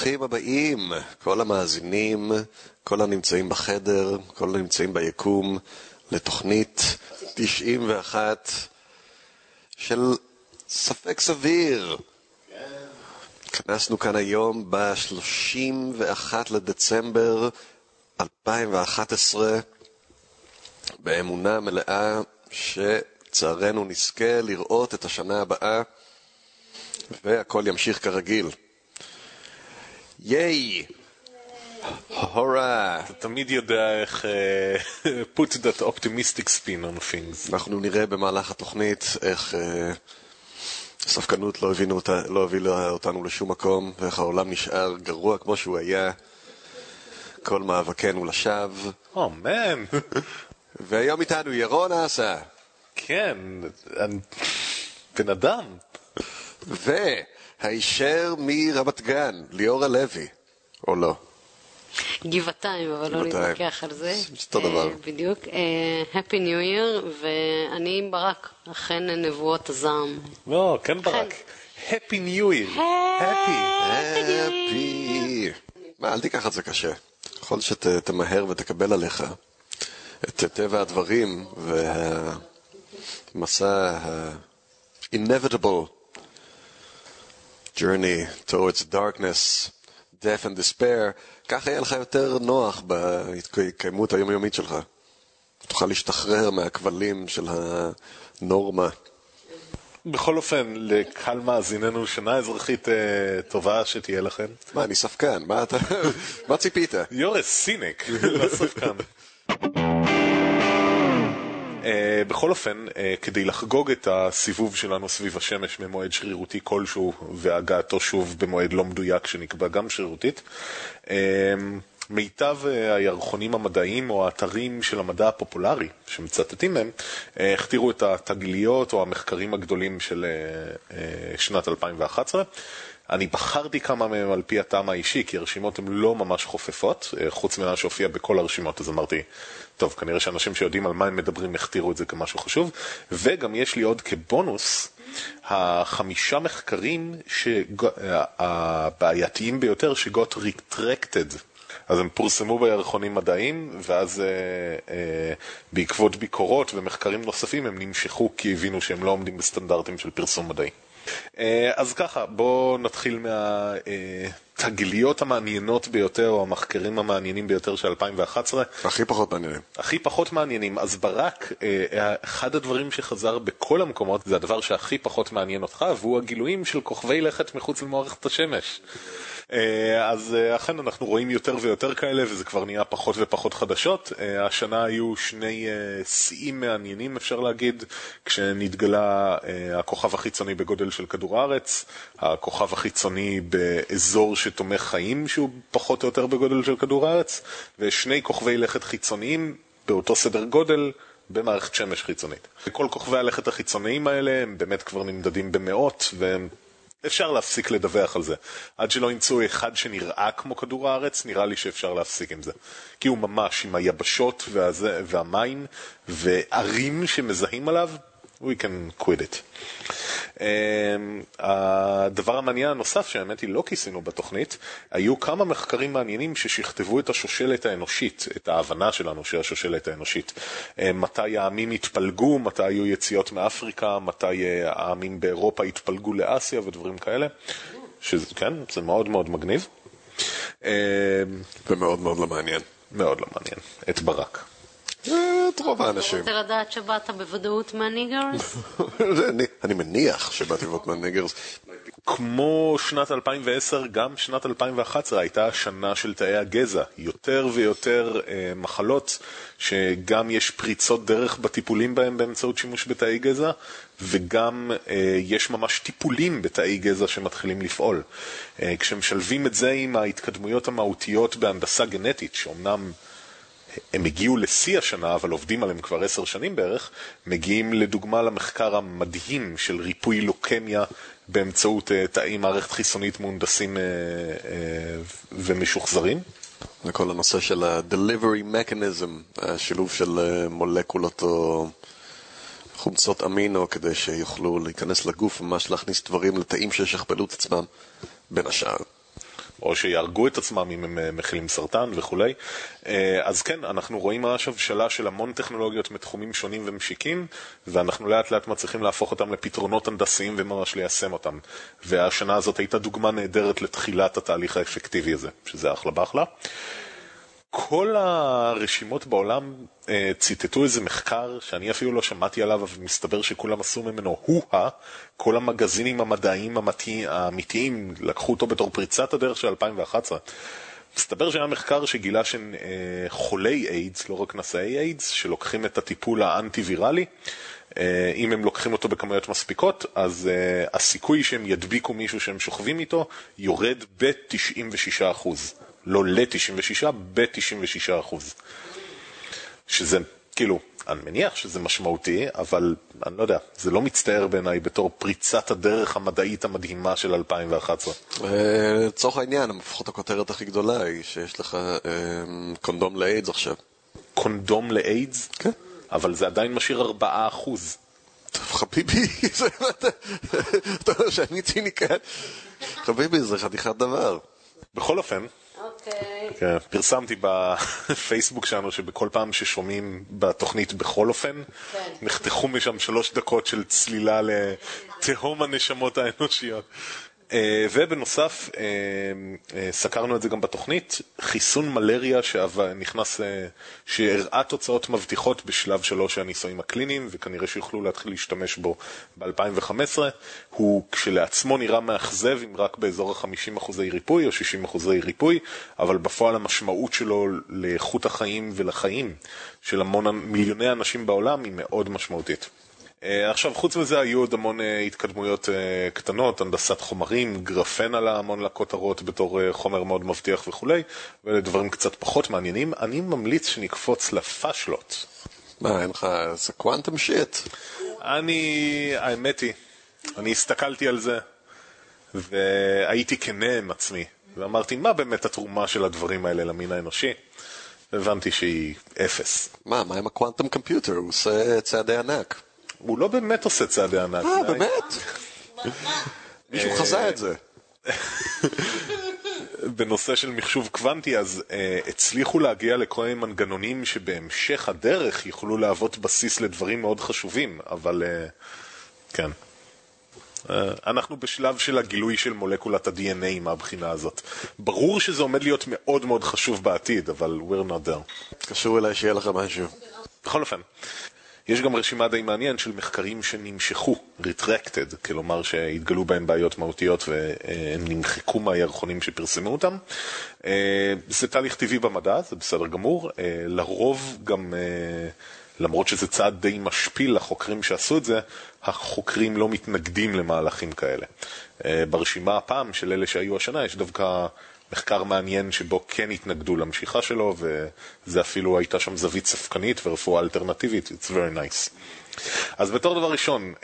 ברוכים הבאים, כל המאזינים, כל הנמצאים בחדר, כל הנמצאים ביקום, לתוכנית 91 של ספק סביר. כנסנו כאן היום ב-31 לדצמבר 2011, באמונה מלאה שצערנו נזכה לראות את השנה הבאה, והכל ימשיך כרגיל. ייי! הורה! אתה תמיד יודע איך put that optimistic spin on things. אנחנו נראה במהלך התוכנית איך הספקנות לא הובילה אותנו לשום מקום, ואיך העולם נשאר גרוע כמו שהוא היה, כל מאבקנו לשווא. מן! והיום איתנו ירון אסה. כן, בן אדם. והישר מרמת גן, ליאור הלוי, או לא? גבעתיים, אבל לא נתווכח על זה. אותו דבר. בדיוק. Happy New Year, ואני עם ברק, אכן נבואות הזעם. לא, כן ברק. Happy New Year. Happy. אל תיקח את זה קשה. יכול שתמהר ותקבל עליך את טבע הדברים והמסע inevitable journey towards darkness, death and despair. כך יהיה לך יותר נוח בהתקיימות היומיומית שלך. תוכל להשתחרר מהכבלים של הנורמה. בכל אופן, לקהל מאזיננו, שנה אזרחית טובה שתהיה לכם. מה, אני ספקן? מה ציפית? You're a cynic, לא ספקן. בכל אופן, כדי לחגוג את הסיבוב שלנו סביב השמש ממועד שרירותי כלשהו, והגעתו שוב במועד לא מדויק שנקבע גם שרירותית, מיטב הירחונים המדעיים או האתרים של המדע הפופולרי שמצטטים מהם, הכתירו את התגליות או המחקרים הגדולים של שנת 2011. אני בחרתי כמה מהם על פי הטעם האישי, כי הרשימות הן לא ממש חופפות, חוץ ממה שהופיע בכל הרשימות, אז אמרתי, טוב, כנראה שאנשים שיודעים על מה הם מדברים הכתירו את זה כמשהו חשוב, וגם יש לי עוד כבונוס, 5 מחקרים הבעייתיים ביותר שgot retracted, אז הם פורסמו בירחונים מדעיים, ואז בעקבות ביקורות ומחקרים נוספים הם נמשכו כי הבינו שהם לא עומדים בסטנדרטים של פרסום מדעי. אז ככה, בואו נתחיל מהתגליות המעניינות ביותר, או המחקרים המעניינים ביותר של 2011. הכי פחות מעניינים. הכי פחות מעניינים. אז ברק, אחד הדברים שחזר בכל המקומות, זה הדבר שהכי פחות מעניין אותך, והוא הגילויים של כוכבי לכת מחוץ למערכת השמש. אז אכן אנחנו רואים יותר ויותר כאלה, וזה כבר נהיה פחות ופחות חדשות. השנה היו 2 שיאים מעניינים, אפשר להגיד, כשנתגלה הכוכב החיצוני בגודל של כדור הארץ, הכוכב החיצוני באזור שתומך חיים, שהוא פחות או יותר בגודל של כדור הארץ, ו2 כוכבי לכת חיצוניים באותו סדר גודל במערכת שמש חיצונית. וכל כוכבי הלכת החיצוניים האלה הם באמת כבר נמדדים במאות, והם אפשר להפסיק לדווח על זה. עד שלא ימצאו אחד שנראה כמו כדור הארץ, נראה לי שאפשר להפסיק עם זה. כי הוא ממש עם היבשות והמים וערים שמזהים עליו, we can quit it. הדבר המעניין הנוסף שהאמת היא לא כיסינו בתוכנית, היו כמה מחקרים מעניינים ששכתבו את השושלת האנושית, את ההבנה שלנו של השושלת האנושית. מתי העמים התפלגו, מתי היו יציאות מאפריקה, מתי העמים באירופה התפלגו לאסיה ודברים כאלה. כן, זה מאוד מאוד מגניב. ומאוד מאוד לא מעניין. מאוד לא מעניין. את ברק. את רוב האנשים. אתה רוצה לדעת שבאת בוודאות מהניגרס? אני מניח שבאתי בוודאות מהניגרס. כמו שנת 2010, גם שנת 2011 הייתה שנה של תאי הגזע. יותר ויותר מחלות שגם יש פריצות דרך בטיפולים בהם באמצעות שימוש בתאי גזע, וגם יש ממש טיפולים בתאי גזע שמתחילים לפעול. כשמשלבים את זה עם ההתקדמויות המהותיות בהנדסה גנטית, שאומנם הם הגיעו לשיא השנה, אבל עובדים עליהם כבר 10 שנים בערך, מגיעים לדוגמה למחקר המדהים של ריפוי לוקמיה באמצעות תאי מערכת חיסונית מהונדסים ומשוחזרים. וכל הנושא של ה-delivery mechanism, השילוב של מולקולות או חומצות אמינו, כדי שיוכלו להיכנס לגוף ממש להכניס דברים לתאים שישכפלו את עצמם בין השאר. או שיהרגו את עצמם אם הם מכילים סרטן וכולי. אז כן, אנחנו רואים הבשלה של המון טכנולוגיות מתחומים שונים ומשיקים, ואנחנו לאט לאט מצליחים להפוך אותם לפתרונות הנדסיים וממש ליישם אותם. והשנה הזאת הייתה דוגמה נהדרת לתחילת התהליך האפקטיבי הזה, שזה אחלה באחלה. כל הרשימות בעולם ציטטו איזה מחקר שאני אפילו לא שמעתי עליו, אבל מסתבר שכולם עשו ממנו כל המגזינים המדעיים האמיתיים לקחו אותו בתור פריצת הדרך של 2011. מסתבר שהיה מחקר שגילה שחולי איידס, לא רק נשאי איידס, שלוקחים את הטיפול האנטי-ויראלי, אם הם לוקחים אותו בכמויות מספיקות, אז הסיכוי שהם ידביקו מישהו שהם שוכבים איתו יורד ב-96%. לא ל-96, ב-96%. שזה, כאילו, אני מניח שזה משמעותי, אבל אני לא יודע, זה לא מצטער בעיניי בתור פריצת הדרך המדעית המדהימה של 2011. לצורך העניין, לפחות הכותרת הכי גדולה היא שיש לך קונדום לאיידס עכשיו. קונדום לאיידס? כן. אבל זה עדיין משאיר 4%. טוב, חביבי, אתה אומר שאני ציניקן. חביבי, זה חתיכת דבר. בכל אופן, כן, פרסמתי בפייסבוק שלנו שבכל פעם ששומעים בתוכנית בכל אופן, נחתכו משם 3 דקות של צלילה לתהום הנשמות האנושיות. ובנוסף, סקרנו את זה גם בתוכנית, חיסון מלריה שנכנס, שהראה תוצאות מבטיחות בשלב 3 של הניסויים הקליניים, וכנראה שיוכלו להתחיל להשתמש בו ב-2015. הוא כשלעצמו נראה מאכזב, אם רק באזור ה-50% ריפוי או 60% ריפוי, אבל בפועל המשמעות שלו לאיכות החיים ולחיים של מיליוני אנשים בעולם היא מאוד משמעותית. עכשיו, חוץ מזה היו עוד המון התקדמויות קטנות, הנדסת חומרים, גרפן עלה המון לכותרות בתור חומר מאוד מבטיח וכולי, ואלה דברים קצת פחות מעניינים. אני ממליץ שנקפוץ לפשלות. מה, אין לך, זה קוונטום שיט. האמת היא, אני הסתכלתי על זה, והייתי כנה עם עצמי, ואמרתי, מה באמת התרומה של הדברים האלה למין האנושי? והבנתי שהיא 0. מה עם הקוונטום קומפיוטר? הוא עושה צעדי ענק. הוא לא באמת עושה צעדי ענק. באמת? מישהו חזה את זה. בנושא של מחשוב קוונטי, אז הצליחו להגיע לכל מיני מנגנונים שבהמשך הדרך יוכלו להוות בסיס לדברים מאוד חשובים, אבל כן. אנחנו בשלב של הגילוי של מולקולת ה-DNA מהבחינה הזאת. ברור שזה עומד להיות מאוד מאוד חשוב בעתיד, אבל we're not there. קשור אליי שיהיה לך משהו. בכל אופן. יש גם רשימה די מעניין של מחקרים שנמשכו, retracted, כלומר שהתגלו בהם בעיות מהותיות והם נמחקו מהירחונים שפרסמו אותם. זה תהליך טבעי במדע, זה בסדר גמור. לרוב גם, למרות שזה צעד די משפיל לחוקרים שעשו את זה, החוקרים לא מתנגדים למהלכים כאלה. ברשימה הפעם של אלה שהיו השנה יש דווקא מחקר מעניין שבו כן התנגדו למשיכה שלו, וזה אפילו הייתה שם זווית ספקנית ורפואה אלטרנטיבית. It's very nice. אז בתור דבר ראשון,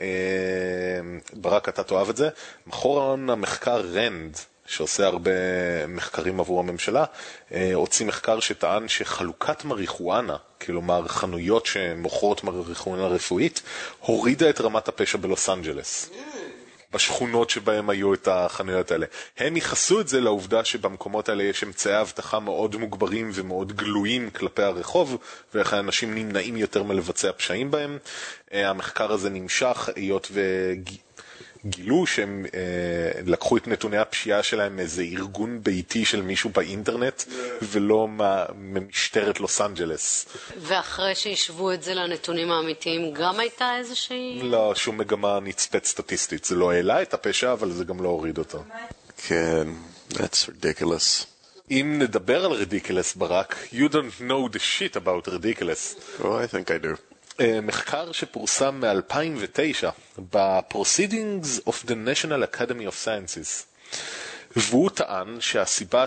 ברק, אתה תאהב את זה, מכון המחקר רנד, שעושה הרבה מחקרים עבור הממשלה, הוציא מחקר שטען שחלוקת מריחואנה, כלומר חנויות שמוכרות מריחואנה רפואית, הורידה את רמת הפשע בלוס אנג'לס. בשכונות שבהם היו את החנויות האלה. הם ייחסו את זה לעובדה שבמקומות האלה יש אמצעי אבטחה מאוד מוגברים ומאוד גלויים כלפי הרחוב, ואיך האנשים נמנעים יותר מלבצע פשעים בהם. המחקר הזה נמשך, היות וגילו שהם לקחו את נתוני הפשיעה שלהם מאיזה ארגון ביתי של מישהו באינטרנט, ולא ממשטרת לוס אנג'לס. ואחרי שישבו את זה לנתונים האמיתיים, גם הייתה איזושהי... לא, שום מגמה נצפת סטטיסטית. זה לא העלה את הפשע, אבל זה גם לא הוריד אותו. כן, that's ridiculous. אם נדבר על ridiculous, ברק, you don't know the shit about ridiculous. Oh, I think I do. מחקר שפורסם מ-2009 ב-Proceedings of the National Academy of Sciences, והוא טען שהסיבה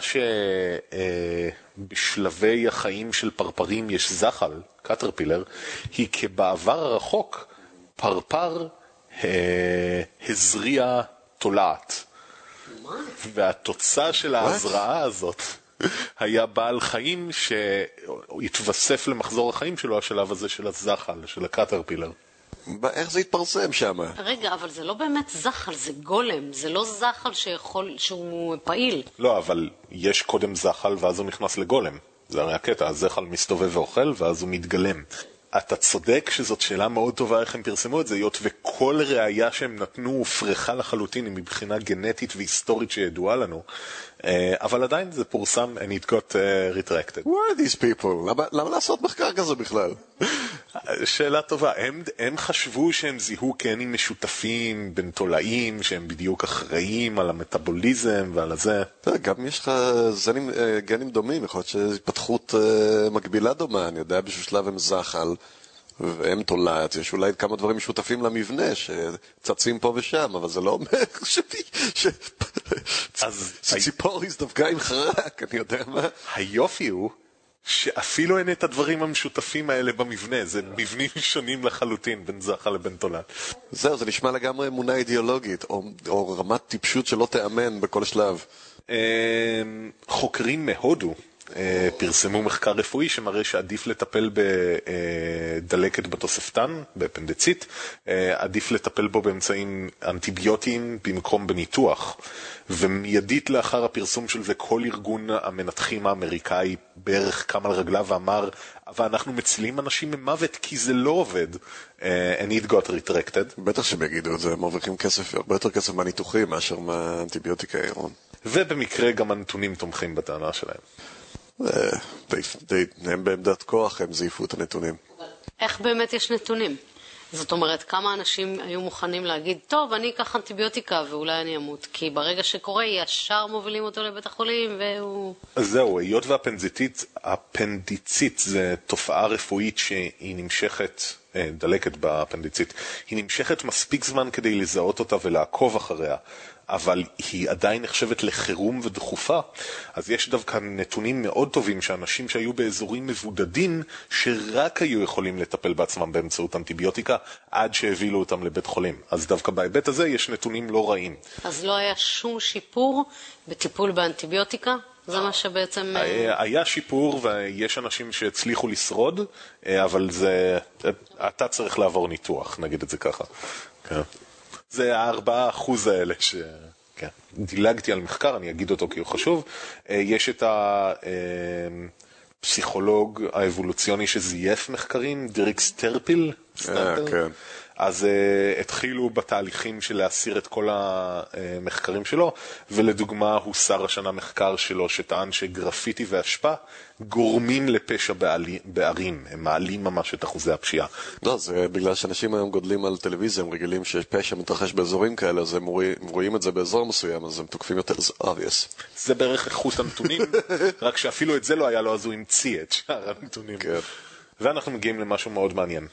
שבשלבי החיים של פרפרים יש זחל, קטרפילר, היא כי בעבר הרחוק פרפר הזריע תולעת. והתוצאה של ההזרעה הזאת היה בעל חיים שהתווסף למחזור החיים שלו השלב הזה של הזחל, של הקטרפילר. איך זה התפרסם שם? רגע, אבל זה לא באמת זחל, זה גולם, זה לא זחל שהוא פעיל. לא, אבל יש קודם זחל ואז הוא נכנס לגולם. זה הרי הקטע, הזחל מסתובב ואוכל ואז הוא מתגלם. אתה צודק שזאת שאלה מאוד טובה איך הם פרסמו את זה, היות וכל ראייה שהם נתנו הופרכה לחלוטין מבחינה גנטית והיסטורית שידועה לנו, אבל עדיין זה פורסם and it got retracted. Who are these people? למה לעשות מחקר כזה בכלל? שאלה טובה. הם חשבו שהם זיהו גנים משותפים בין תולעים, שהם בדיוק אחראים על המטאבוליזם ועל הזה. גם יש לך גנים דומים, יכול להיות שהתפתחות מקבילה דומה, אני יודע בשביל שלב הם זחל והם תולעת, יש אולי כמה דברים משותפים למבנה שצצים פה ושם, אבל זה לא אומר שציפור הזדווקה עם חרק, אני יודע מה. היופי הוא שאפילו אין את הדברים המשותפים האלה במבנה, זה מבנים שונים לחלוטין בין זחל לבין תולעת. זהו, זה נשמע לגמרי אמונה אידיאולוגית, או רמת טיפשות שלא תאמן בכל שלב. חוקרים מהודו פרסמו מחקר רפואי שמראה שעדיף לטפל בדלקת בתוספתן, באפנדצית, עדיף לטפל בו באמצעים אנטיביוטיים במקום בניתוח. ומיידית לאחר הפרסום של זה כל ארגון המנתחים האמריקאי בערך קם על רגליו ואמר, אבל אנחנו מצילים אנשים ממוות כי זה לא עובד. And it got retracted. בטח שהם יגידו את זה, הם מרוויחים כסף, הרבה יותר כסף מהניתוחים מאשר מהאנטיביוטיקה אירון. ובמקרה גם הנתונים תומכים בטענה שלהם. הם בעמדת כוח, הם זייפו את הנתונים. איך באמת יש נתונים? זאת אומרת, כמה אנשים היו מוכנים להגיד, טוב, אני אקח אנטיביוטיקה ואולי אני אמות, כי ברגע שקורה, ישר מובילים אותו לבית החולים והוא... אז זהו, היות והאפנדיצית זה תופעה רפואית שהיא נמשכת, דלקת באפנדיצית, היא נמשכת מספיק זמן כדי לזהות אותה ולעקוב אחריה, אבל היא עדיין נחשבת לחירום ודחופה, אז יש דווקא נתונים מאוד טובים שאנשים שהיו באזורים מבודדים, שרק היו יכולים לטפל בעצמם באמצעות אנטיביוטיקה, עד שהבילו אותם לבית חולים. אז דווקא בהיבט הזה יש נתונים לא רעים. אז לא היה שום שיפור בטיפול באנטיביוטיקה? זה מה שבעצם... היה שיפור ויש אנשים שהצליחו לשרוד, אבל זה... אתה צריך לעבור ניתוח, נגיד את זה ככה. כן. זה 4% האלה ש... כן. דילגתי על מחקר, אני אגיד אותו כי הוא חשוב. יש את הפסיכולוג האבולוציוני שזייף מחקרים, דיריק סטרפיל. כן. אז התחילו בתהליכים של להסיר את כל המחקרים שלו, ולדוגמה הוא שר השנה מחקר שלו שטען שגרפיטי והשפעה גורמים לפשע בערים, הם מעלים ממש את אחוזי הפשיעה. לא, זה בגלל שאנשים היום גודלים על טלוויזיה, הם רגילים שפשע מתרחש באזורים כאלה, אז הם רואים את זה באזור מסוים, אז הם תוקפים יותר, זה obvious. זה בערך איכות הנתונים, רק שאפילו את זה לא היה לו, אז הוא המציא את שאר הנתונים. כן. ואנחנו מגיעים למשהו מאוד מעניין.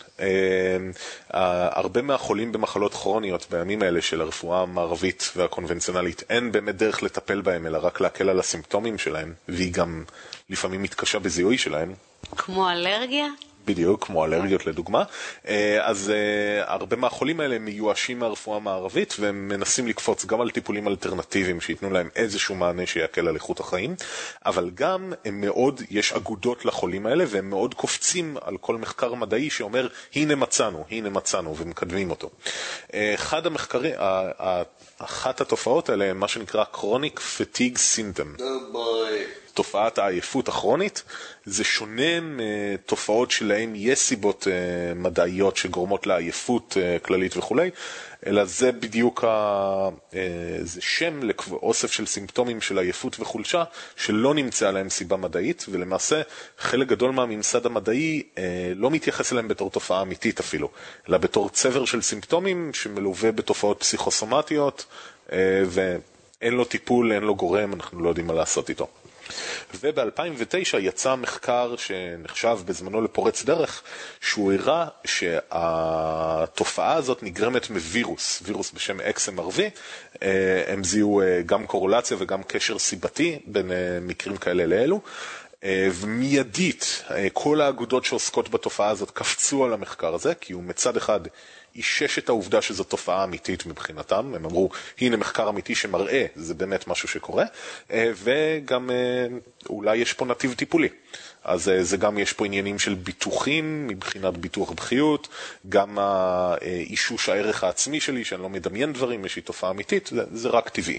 הרבה מהחולים במחלות כרוניות בימים האלה של הרפואה המערבית והקונבנציונלית, אין באמת דרך לטפל בהם, אלא רק להקל על הסימפטומים שלהם, והיא גם לפעמים מתקשה בזיהוי שלהם. כמו אלרגיה? בדיוק, כמו אלרגיות לדוגמה. אז הרבה מהחולים האלה מיואשים מהרפואה המערבית, והם מנסים לקפוץ גם על טיפולים אלטרנטיביים שיתנו להם איזשהו מענה שיקל על איכות החיים, אבל גם הם מאוד, יש אגודות לחולים האלה, והם מאוד קופצים על כל מחקר מדעי שאומר, הנה מצאנו, ומקדמים אותו. אחד המחקרים, אחת התופעות האלה, מה שנקרא chronic fatigue symptom. תופעת העייפות הכרונית, זה שונה מתופעות שלהם יש סיבות מדעיות שגורמות לעייפות כללית וכו', אלא זה בדיוק זה שם לאוסף של סימפטומים של עייפות וחולשה שלא נמצא להם סיבה מדעית, ולמעשה חלק גדול מהממסד המדעי לא מתייחס אליהם בתור תופעה אמיתית אפילו, אלא בתור צבר של סימפטומים שמלווה בתופעות פסיכוסומטיות, ואין לו טיפול, אין לו גורם, אנחנו לא יודעים מה לעשות איתו. וב-2009 יצא מחקר שנחשב בזמנו לפורץ דרך, שהוא הראה שהתופעה הזאת נגרמת מווירוס, וירוס בשם XMRV, הם זיהו גם קורולציה וגם קשר סיבתי בין מקרים כאלה לאלו, ומיידית כל האגודות שעוסקות בתופעה הזאת קפצו על המחקר הזה, כי הוא מצד אחד אישש את העובדה שזו תופעה אמיתית מבחינתם, הם אמרו, הנה מחקר אמיתי שמראה, זה באמת משהו שקורה, וגם אולי יש פה נתיב טיפולי. אז זה גם יש פה עניינים של ביטוחים, מבחינת ביטוח בחיות, גם האישוש הערך העצמי שלי, שאני לא מדמיין דברים, יש לי תופעה אמיתית, זה רק טבעי.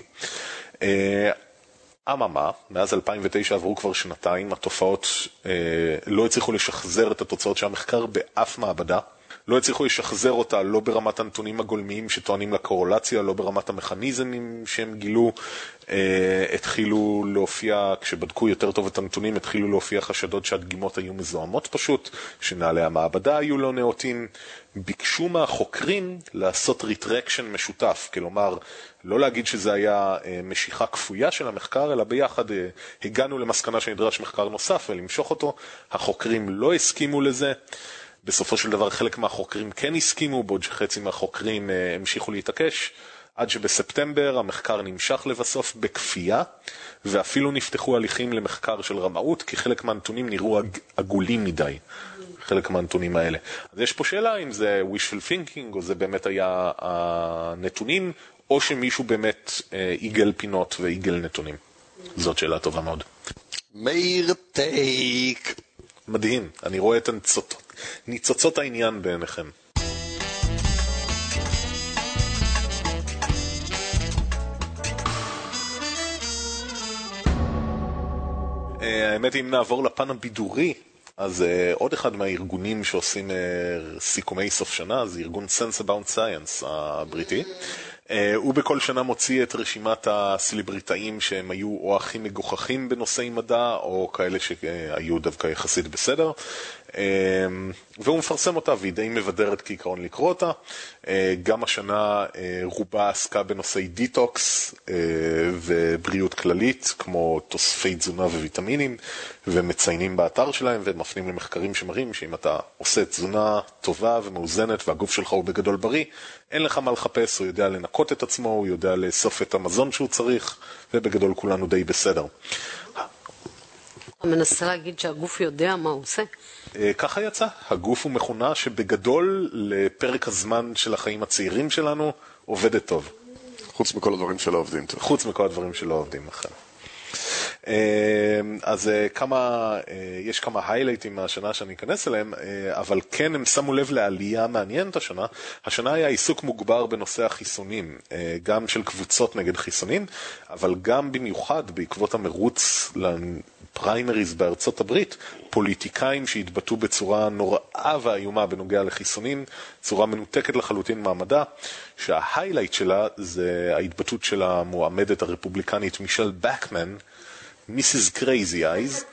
אממה, מאז 2009 עברו כבר שנתיים, התופעות לא הצליחו לשחזר את התוצאות של המחקר באף מעבדה, לא הצליחו לשחזר אותה לא ברמת הנתונים הגולמיים שטוענים לקורולציה, לא ברמת המכניזמים שהם גילו, התחילו להופיע, כשבדקו יותר טוב את הנתונים, התחילו להופיע חשדות שהדגימות היו מזוהמות פשוט, שנעלי המעבדה היו לא נאותים, ביקשו מהחוקרים לעשות ריטרקשן משותף, כלומר, לא להגיד שזה היה משיכה כפויה של המחקר, אלא ביחד הגענו למסקנה שנדרש מחקר נוסף ולמשוך אותו, החוקרים לא הסכימו לזה, בסופו של דבר חלק מהחוקרים כן הסכימו, בעוד שחצי מהחוקרים המשיכו להתעקש, עד שבספטמבר המחקר נמשך לבסוף בכפייה, ואפילו נפתחו הליכים למחקר של רמאות, כי חלק מהנתונים נראו עגולים מדי, חלק מהנתונים האלה. אז יש פה שאלה אם זה wishful thinking, או זה באמת היה הנתונים, או שמישהו באמת עיגל פינות ועיגל נתונים. זאת שאלה טובה מאוד. מאיר טייק. מדהים, אני רואה את ניצוצות העניין בעיניכם. האמת, אם נעבור לפן הבידורי, אז עוד אחד מהארגונים שעושים סיכומי סוף שנה, זה ארגון Sense About Science הבריטי. הוא בכל שנה מוציא את רשימת הסלבריטאים שהם היו או הכי מגוחכים בנושאי מדע, או כאלה שהיו דווקא יחסית בסדר. והוא מפרסם אותה, והיא די מבדרת כעיקרון לקרוא אותה. גם השנה רובה עסקה בנושאי דיטוקס ובריאות כללית, כמו תוספי תזונה וויטמינים, ומציינים באתר שלהם ומפנים למחקרים שמראים שאם אתה עושה תזונה טובה ומאוזנת והגוף שלך הוא בגדול בריא, אין לך מה לחפש, הוא יודע לנקות את עצמו, הוא יודע לאסוף את המזון שהוא צריך, ובגדול כולנו די בסדר. אתה מנסה להגיד שהגוף יודע מה הוא עושה? ככה יצא, הגוף הוא מכונה שבגדול לפרק הזמן של החיים הצעירים שלנו עובדת טוב. חוץ מכל הדברים שלא עובדים טוב. חוץ מכל הדברים שלא עובדים אחר. אז יש כמה היילייטים מהשנה שאני אכנס אליהם, אבל כן הם שמו לב לעלייה מעניינת השנה. השנה היה עיסוק מוגבר בנושא החיסונים, גם של קבוצות נגד חיסונים, אבל גם במיוחד בעקבות המרוץ לפריימריז בארצות הברית, פוליטיקאים שהתבטאו בצורה נוראה ואיומה בנוגע לחיסונים, צורה מנותקת לחלוטין מהמדע, שההיילייט שלה זה ההתבטאות של המועמדת הרפובליקנית מישל בקמן, מיסיס קרייזי אייז,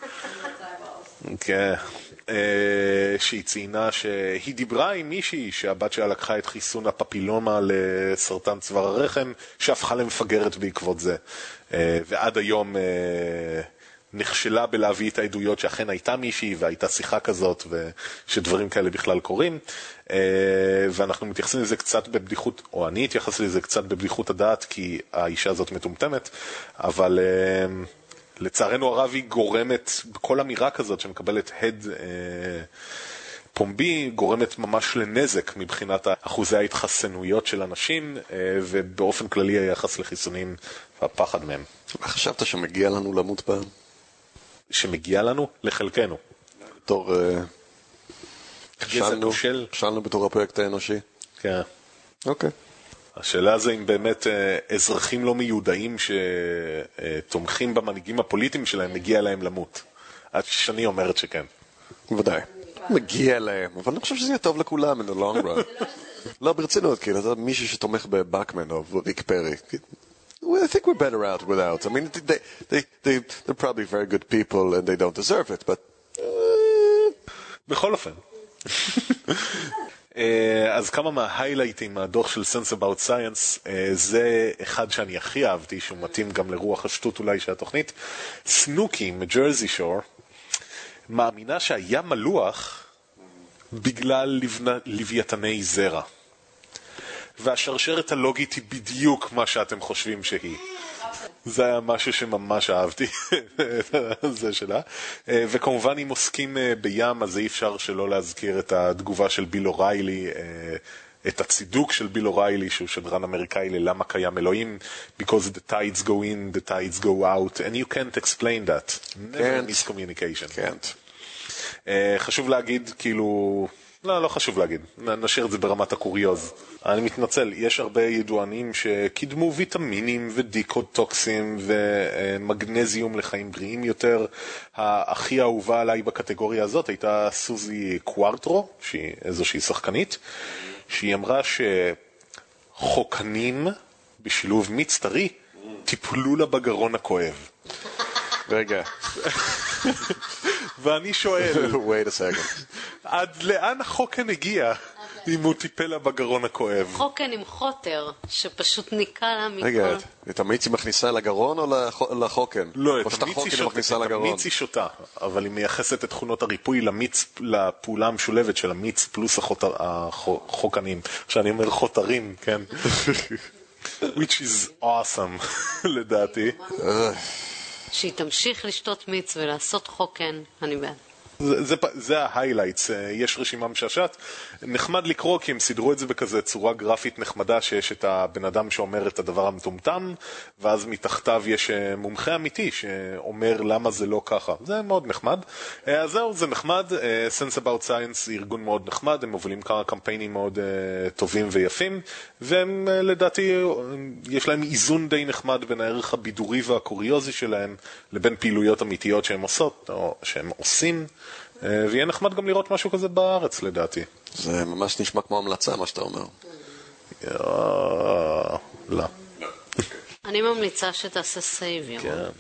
שהיא ציינה שהיא דיברה עם מישהי שהבת שלה לקחה את חיסון הפפילומה לסרטן צוואר הרחם, שהפכה למפגרת בעקבות זה, ועד היום נכשלה בלהביא את העדויות שאכן הייתה מישהי והייתה שיחה כזאת ושדברים כאלה בכלל קורים, ואנחנו מתייחסים לזה קצת בבדיחות, או אני אתייחס לזה קצת בבדיחות הדעת כי האישה הזאת מטומטמת, אבל לצערנו הרב היא גורמת, בכל אמירה כזאת שמקבלת הד פומבי, גורמת ממש לנזק מבחינת אחוזי ההתחסנויות של אנשים, ובאופן כללי היחס לחיסונים והפחד מהם. מה חשבת שמגיע לנו למות פעם? שמגיע לנו? לחלקנו. בתור... כשלנו בתור הפרויקט האנושי. כן. אוקיי. השאלה זה אם באמת אזרחים לא מיודעים שתומכים במנהיגים הפוליטיים שלהם מגיע להם למות. שאני אומרת שכן. ודאי. מגיע להם, אבל אני חושב שזה יהיה טוב לכולם in the long run. לא ברצינות, כאילו, אתה מישהו שתומך בבקמן או ריק פרי. I think we're better out without. I mean, they're probably very good people and they don't deserve it, but... בכל אופן. אז כמה מההיילייטים מהדוח של Sense About Science, זה אחד שאני הכי אהבתי, שהוא מתאים גם לרוח השטות אולי של התוכנית. סנוקי מג'רזי שור מאמינה שהיה מלוח בגלל לוויתני זרע. והשרשרת הלוגית היא בדיוק מה שאתם חושבים שהיא. זה היה משהו שממש אהבתי, זה שלה. וכמובן אם עוסקים בים, אז אי אפשר שלא להזכיר את התגובה של ביל אוריילי, את הצידוק של ביל אוריילי, שהוא שדרן אמריקאי ללמה קיים אלוהים, because the tides go in, the tides go out, and you can't explain that. Never miscommunication. Can't. חשוב להגיד, כאילו, לא חשוב להגיד, נשאיר את זה ברמת הקוריוז. אני מתנצל, יש הרבה ידוענים שקידמו ויטמינים ודיקוטוקסים ומגנזיום לחיים בריאים יותר. הכי אהובה עליי בקטגוריה הזאת הייתה סוזי קוארטרו, שהיא איזושהי שחקנית, שהיא אמרה שחוקנים בשילוב מיץ טרי טיפלו לה בגרון הכואב. רגע. ואני שואל, wait a second. עד לאן החוקן הגיע אם הוא טיפל לה בגרון הכואב? חוקן עם חוטר, שפשוט ניקה לה מכל... רגע, את המיץ היא מכניסה לגרון או לחוקן? לא, או את שאת החוקן היא מכניסה לגרון? המיץ היא שותה, אבל היא מייחסת את תכונות הריפוי לפעולה המשולבת של המיץ פלוס החוקנים. כשאני אומר חותרים, כן. which is awesome, לדעתי. שהיא תמשיך לשתות מיץ ולעשות חוקן, אני בעד. זה ההיילייטס, יש רשימה משעשעת. נחמד לקרוא כי הם סידרו את זה בכזה צורה גרפית נחמדה, שיש את הבן אדם שאומר את הדבר המטומטם, ואז מתחתיו יש מומחה אמיתי שאומר למה זה לא ככה. זה מאוד נחמד. אז זהו, זה נחמד. Sense About Science היא ארגון מאוד נחמד, הם מובילים כמה קמפיינים מאוד טובים ויפים, והם לדעתי, יש להם איזון די נחמד בין הערך הבידורי והקוריוזי שלהם, לבין פעילויות אמיתיות שהם עושות, או שהם עושים. ויהיה נחמד גם לראות משהו כזה בארץ, לדעתי. זה ממש נשמע כמו המלצה, מה שאתה אומר. לא. אני ממליצה שתעשה סייב, ירון. כן.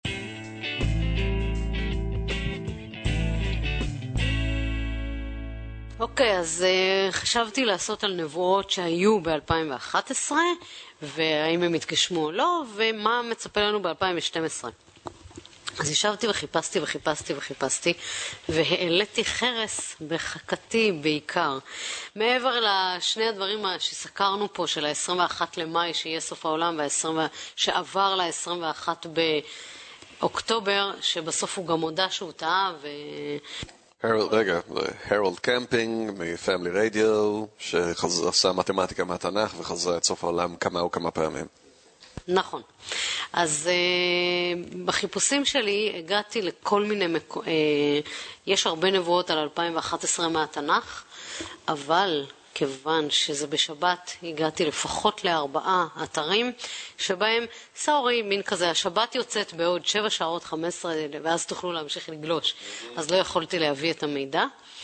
אוקיי, אז חשבתי לעשות על נבואות שהיו ב-2011, והאם הם התגשמו או לא, ומה מצפה לנו ב-2012. אז ישבתי וחיפשתי, והעליתי חרס בחכתי בעיקר. מעבר לשני הדברים שסקרנו פה, של ה-21 למאי, שיהיה סוף העולם, שעבר ל-21 באוקטובר, שבסוף הוא גם הודע שהוא טעה, רגע, הרולד קמפינג מפמילי רדיו, שעשה מתמטיקה מהתנ"ך וחזרה את סוף העולם כמה פעמים. נכון. אז בחיפושים שלי הגעתי לכל מיני יש הרבה נבואות על 2011 מהתנ"ך, אבל כיוון שזה בשבת הגעתי לפחות ל4 אתרים שבהם, מין כזה, השבת יוצאת בעוד 7 שעות 15 ואז תוכלו להמשיך לגלוש, אז לא יכולתי להביא את המידע.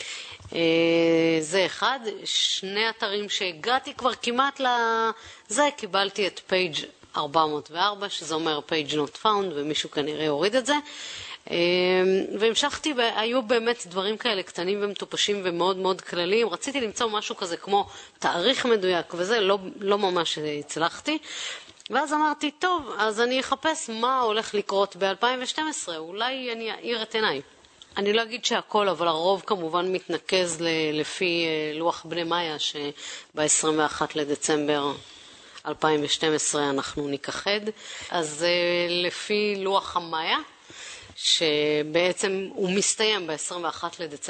זה אחד. 2 אתרים שהגעתי כבר כמעט לזה, קיבלתי את פייג' 404, שזה אומר page not found, ומישהו כנראה הוריד את זה. והמשכתי, היו באמת דברים כאלה קטנים ומטופשים ומאוד מאוד כלליים. רציתי למצוא משהו כזה כמו תאריך מדויק, וזה לא ממש הצלחתי. ואז אמרתי, טוב, אז אני אחפש מה הולך לקרות ב-2012, אולי אני אעיר את עיניי. אני לא אגיד שהכל, אבל הרוב כמובן מתנקז לפי לוח בני מאיה, שב-21 לדצמבר 2012 אנחנו נכחד. אז לפי לוח המאיה, שבעצם הוא מסתיים ב-21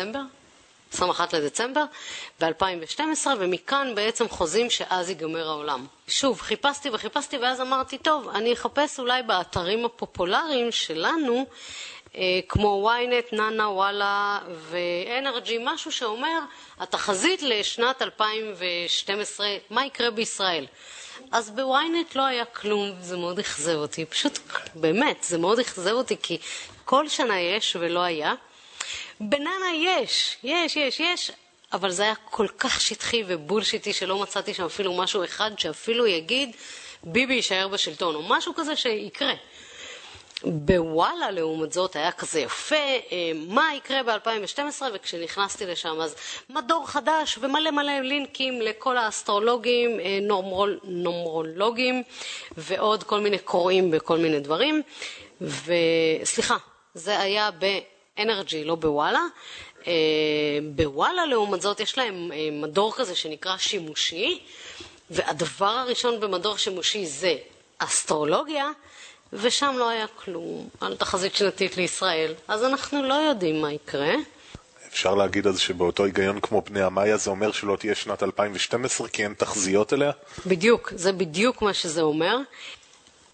לדצמבר ב-2012, ומכאן בעצם חוזים שאז ייגמר העולם. שוב, חיפשתי ואז אמרתי, טוב, אני אחפש אולי באתרים הפופולריים שלנו, כמו ynet, נאנה, וואלה ואנרג'י, משהו שאומר, התחזית לשנת 2012, מה יקרה בישראל? אז בוויינט לא היה כלום, זה מאוד אכזב אותי, פשוט באמת, זה מאוד אכזב אותי, כי כל שנה יש ולא היה. בננה יש, אבל זה היה כל כך שטחי ובולשיטי שלא מצאתי שם אפילו משהו אחד שאפילו יגיד ביבי יישאר בשלטון, או משהו כזה שיקרה. בוואלה לעומת זאת היה כזה יפה, מה יקרה ב-2012, וכשנכנסתי לשם אז מדור חדש ומלא לינקים לכל האסטרולוגים, נומרולוגים ועוד כל מיני קוראים בכל מיני דברים. וסליחה, זה היה באנרג'י, לא בוואלה. בוואלה לעומת זאת יש להם מדור כזה שנקרא שימושי, והדבר הראשון במדור שימושי זה אסטרולוגיה, ושם לא היה כלום על תחזית שנתית לישראל, אז אנחנו לא יודעים מה יקרה. אפשר להגיד אז שבאותו היגיון כמו בני המאיה זה אומר שלא תהיה שנת 2012 כי אין תחזיות אליה? בדיוק, זה בדיוק מה שזה אומר.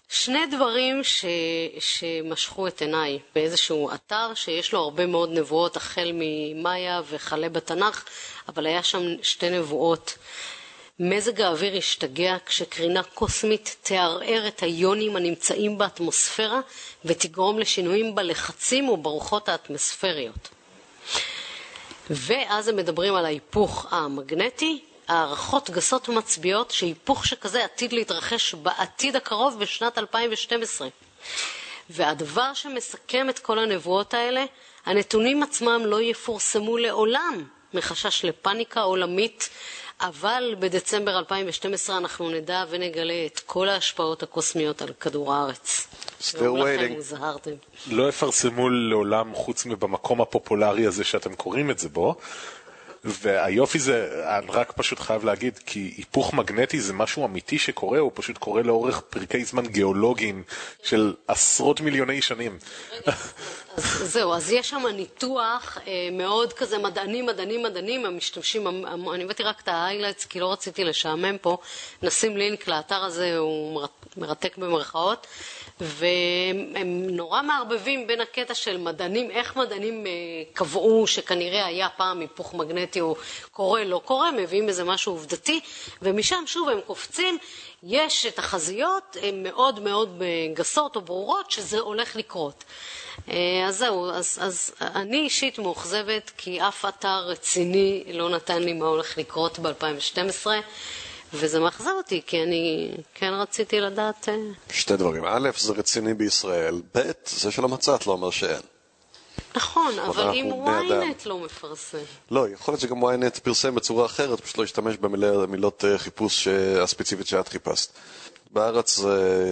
שני דברים שמשכו את עיניי באיזשהו אתר שיש לו הרבה מאוד נבואות החל ממאיה וכלה בתנ"ך, אבל היה שם שתי נבואות. מזג האוויר ישתגע כשקרינה קוסמית תערער את היונים הנמצאים באטמוספירה ותגרום לשינויים בלחצים וברוחות האטמוספריות. ואז הם מדברים על ההיפוך המגנטי. הערכות גסות מצביעות שהיפוך שכזה עתיד להתרחש בעתיד הקרוב בשנת 2012. והדבר שמסכם את כל הנבואות האלה, הנתונים עצמם לא יפורסמו לעולם מחשש לפניקה עולמית, אבל בדצמבר 2012 אנחנו נדע ונגלה את כל ההשפעות הקוסמיות על כדור הארץ. Still waiting. לא יפרסמו לעולם חוץ מבמקום הפופולרי הזה שאתם קוראים את זה בו. והיופי זה, אני רק פשוט חייב להגיד, כי היפוך מגנטי זה משהו אמיתי שקורה, הוא פשוט קורה לאורך פרקי זמן גיאולוגיים של עשרות מיליוני שנים. אז זהו, אז יש שם ניתוח מאוד כזה מדענים, המשתמשים, אני הבאתי רק את ההיילייטס כי לא רציתי לשעמם פה, נשים לינק לאתר הזה, הוא מרתק במרכאות, והם נורא מערבבים בין הקטע של מדענים, איך מדענים קבעו שכנראה היה פעם היפוך מגנטי או קורה, לא קורה, מביאים איזה משהו עובדתי, ומשם שוב הם קופצים, יש תחזיות מאוד מאוד גסות או ברורות שזה הולך לקרות. אז זהו, אז אני אישית מאוכזבת כי אף אתר רציני לא נתן לי מה הולך לקרות ב-2012, וזה מאכזב אותי, כי אני כן רציתי לדעת... שתי דברים. א', זה רציני בישראל. ב', זה של המצאת לא אומר שאין. נכון, אבל אם ynet לא מפרסם. לא, יכול להיות שגם ynet פרסם בצורה אחרת, פשוט לא השתמש במילות חיפוש הספציפית שאת חיפשת. בארץ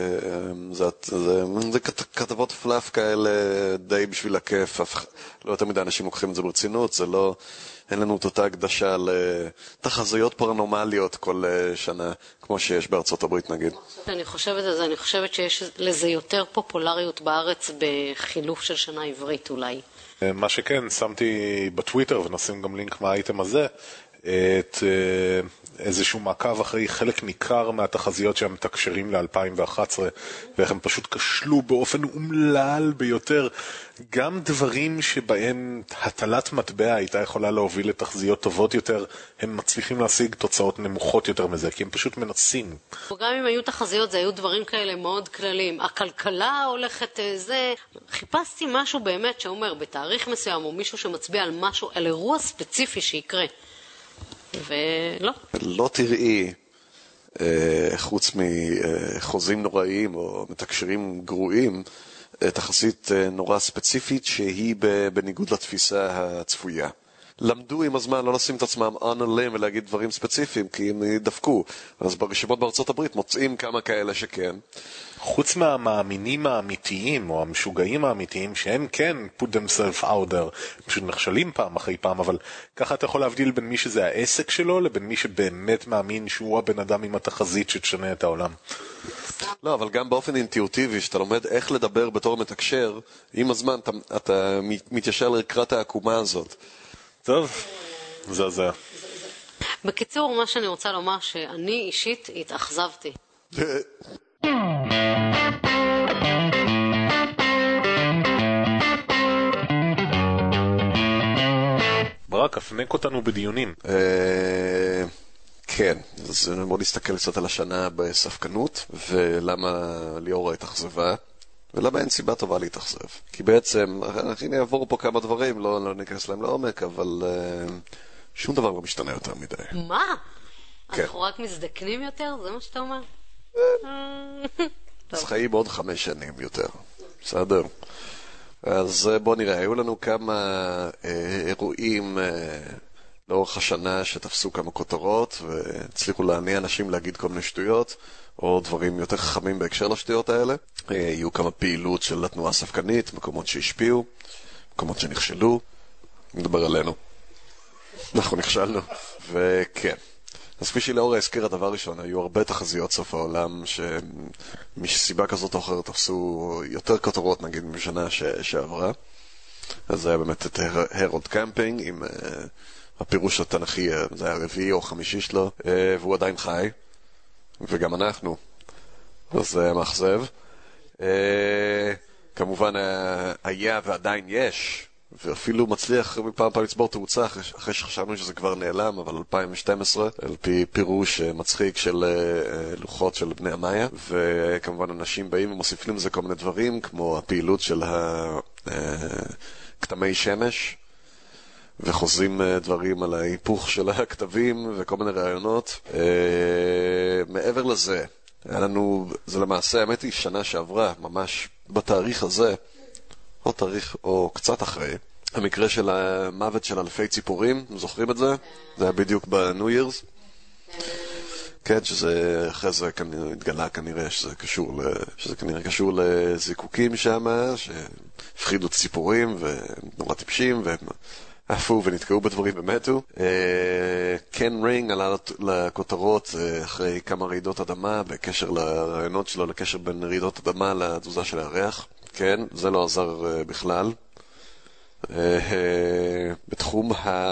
זה כתבות פלאף כאלה די בשביל הכיף, לא יותר מדי אנשים לוקחים את זה ברצינות, זה לא, אין לנו את אותה הקדשה לתחזיות פרנומליות כל שנה, כמו שיש בארצות הברית נגיד. אני חושבת שיש לזה יותר פופולריות בארץ בחילוף של שנה עברית אולי. מה שכן, שמתי בטוויטר ונשים גם לינק מהאייטם הזה, את איזשהו מעקב אחרי חלק ניכר מהתחזיות שהם מתקשרים ל-2011 ואיך הם פשוט כשלו באופן אומלל ביותר. גם דברים שבהם הטלת מטבע הייתה יכולה להוביל לתחזיות טובות יותר, הם מצליחים להשיג תוצאות נמוכות יותר מזה, כי הם פשוט מנסים. וגם אם היו תחזיות, זה היו דברים כאלה מאוד כלליים. הכלכלה הולכת זה... חיפשתי משהו באמת שאומר בתאריך מסוים, או מישהו שמצביע על משהו, על אירוע ספציפי שיקרה. ולא. לא תראי, חוץ מחוזים נוראיים או מתקשרים גרועים, תחזית נורא ספציפית שהיא בניגוד לתפיסה הצפויה. למדו עם הזמן לא לשים את עצמם on a limb ולהגיד דברים ספציפיים, כי הם דפקו. אז ברשימות בארצות הברית מוצאים כמה כאלה שכן. חוץ מהמאמינים האמיתיים או המשוגעים האמיתיים שהם כן put themselves out there, פשוט נכשלים פעם אחרי פעם, אבל ככה אתה יכול להבדיל בין מי שזה העסק שלו לבין מי שבאמת מאמין שהוא הבן אדם עם התחזית שתשנה את העולם. לא, אבל גם באופן אינטואיטיבי, שאתה לומד איך לדבר בתור מתקשר, עם הזמן אתה מתיישר לקראת העקומה הזאת. טוב, זה. בקיצור, מה שאני רוצה לומר שאני אישית התאכזבתי. ברק, הפנק אותנו בדיונים. כן, אז בוא נסתכל קצת על השנה בספקנות, ולמה ליאורה התאכזבה, ולמה אין סיבה טובה להתאכזב. כי בעצם, אני אעבור פה כמה דברים, לא ניכנס להם לעומק, אבל שום דבר לא משתנה יותר מדי. מה? אנחנו רק מזדקנים יותר? זה מה שאתה אומר? אז חיים עוד 5 שנים יותר. בסדר. אז בוא נראה, היו לנו כמה אירועים לאורך השנה שתפסו כמה כותרות והצליחו להניע אנשים להגיד כל מיני שטויות או דברים יותר חכמים בהקשר לשטויות האלה. יהיו כמה פעילות של התנועה הספקנית, מקומות שהשפיעו, מקומות שנכשלו. נדבר עלינו. אנחנו נכשלנו. וכן. אז כפי שלאורה הזכירה, דבר ראשון, היו הרבה תחזיות סוף העולם שמסיבה כזאת או אחרת תפסו יותר כותרות נגיד משנה שעברה. אז זה היה באמת את הרולד קמפינג עם הפירוש התנכי, זה היה הרביעי או חמישי שלו, והוא עדיין חי, וגם אנחנו. אז זה היה מאכזב. כמובן היה ועדיין יש, ואפילו מצליח מפעם פעם לצבור תאוצה אחרי שחשבנו שזה כבר נעלם, אבל 2012, על פי פירוש מצחיק של לוחות של בני המאיה, וכמובן אנשים באים ומוסיפים לזה כל מיני דברים, כמו הפעילות של כתמי שמש, וחוזרים דברים על ההיפוך של הכתבים וכל מיני רעיונות. מעבר לזה, היה לנו, זה למעשה, האמת היא, שנה שעברה, ממש בתאריך הזה, או תאריך, או קצת אחרי, המקרה של המוות של אלפי ציפורים, זוכרים את זה? זה היה בדיוק ב-New Year's. כן, שזה אחרי זה התגלה כנראה שזה כנראה קשור לזיקוקים שם, שהפחידו ציפורים ונורא טיפשים, והם עפו ונתקעו בדברים ומתו. קן רינג עלה לכותרות אחרי כמה רעידות אדמה, בקשר לרעיונות שלו, לקשר בין רעידות אדמה לתזוזה של הירח. כן, זה לא עזר בכלל. בתחום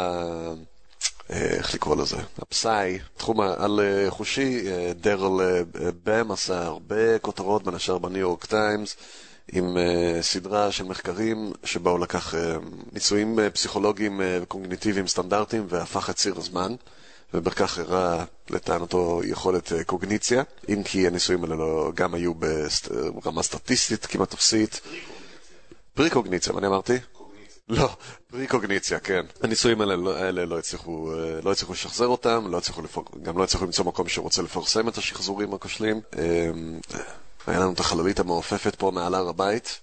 איך לקרוא לזה? הפסאי, תחום על חושי, דרל בם עשה הרבה כותרות בין השאר בניו יורק טיימס, עם סדרה של מחקרים שבאו לקח ניסויים פסיכולוגיים וקוגניטיביים סטנדרטיים והפך את ציר הזמן, ובכך הראה לטענתו יכולת קוגניציה, אם כי הניסויים האלה גם היו ברמה סטטיסטית כמעט אפסית. פריקוגניציה, מה אני אמרתי? לא, פריקוגניציה, כן. הניסויים האלה לא הצליחו לשחזר אותם, גם לא הצליחו למצוא מקום שרוצה לפרסם את השחזורים הכושלים. היה לנו את החללית המעופפת פה מעל הר הבית.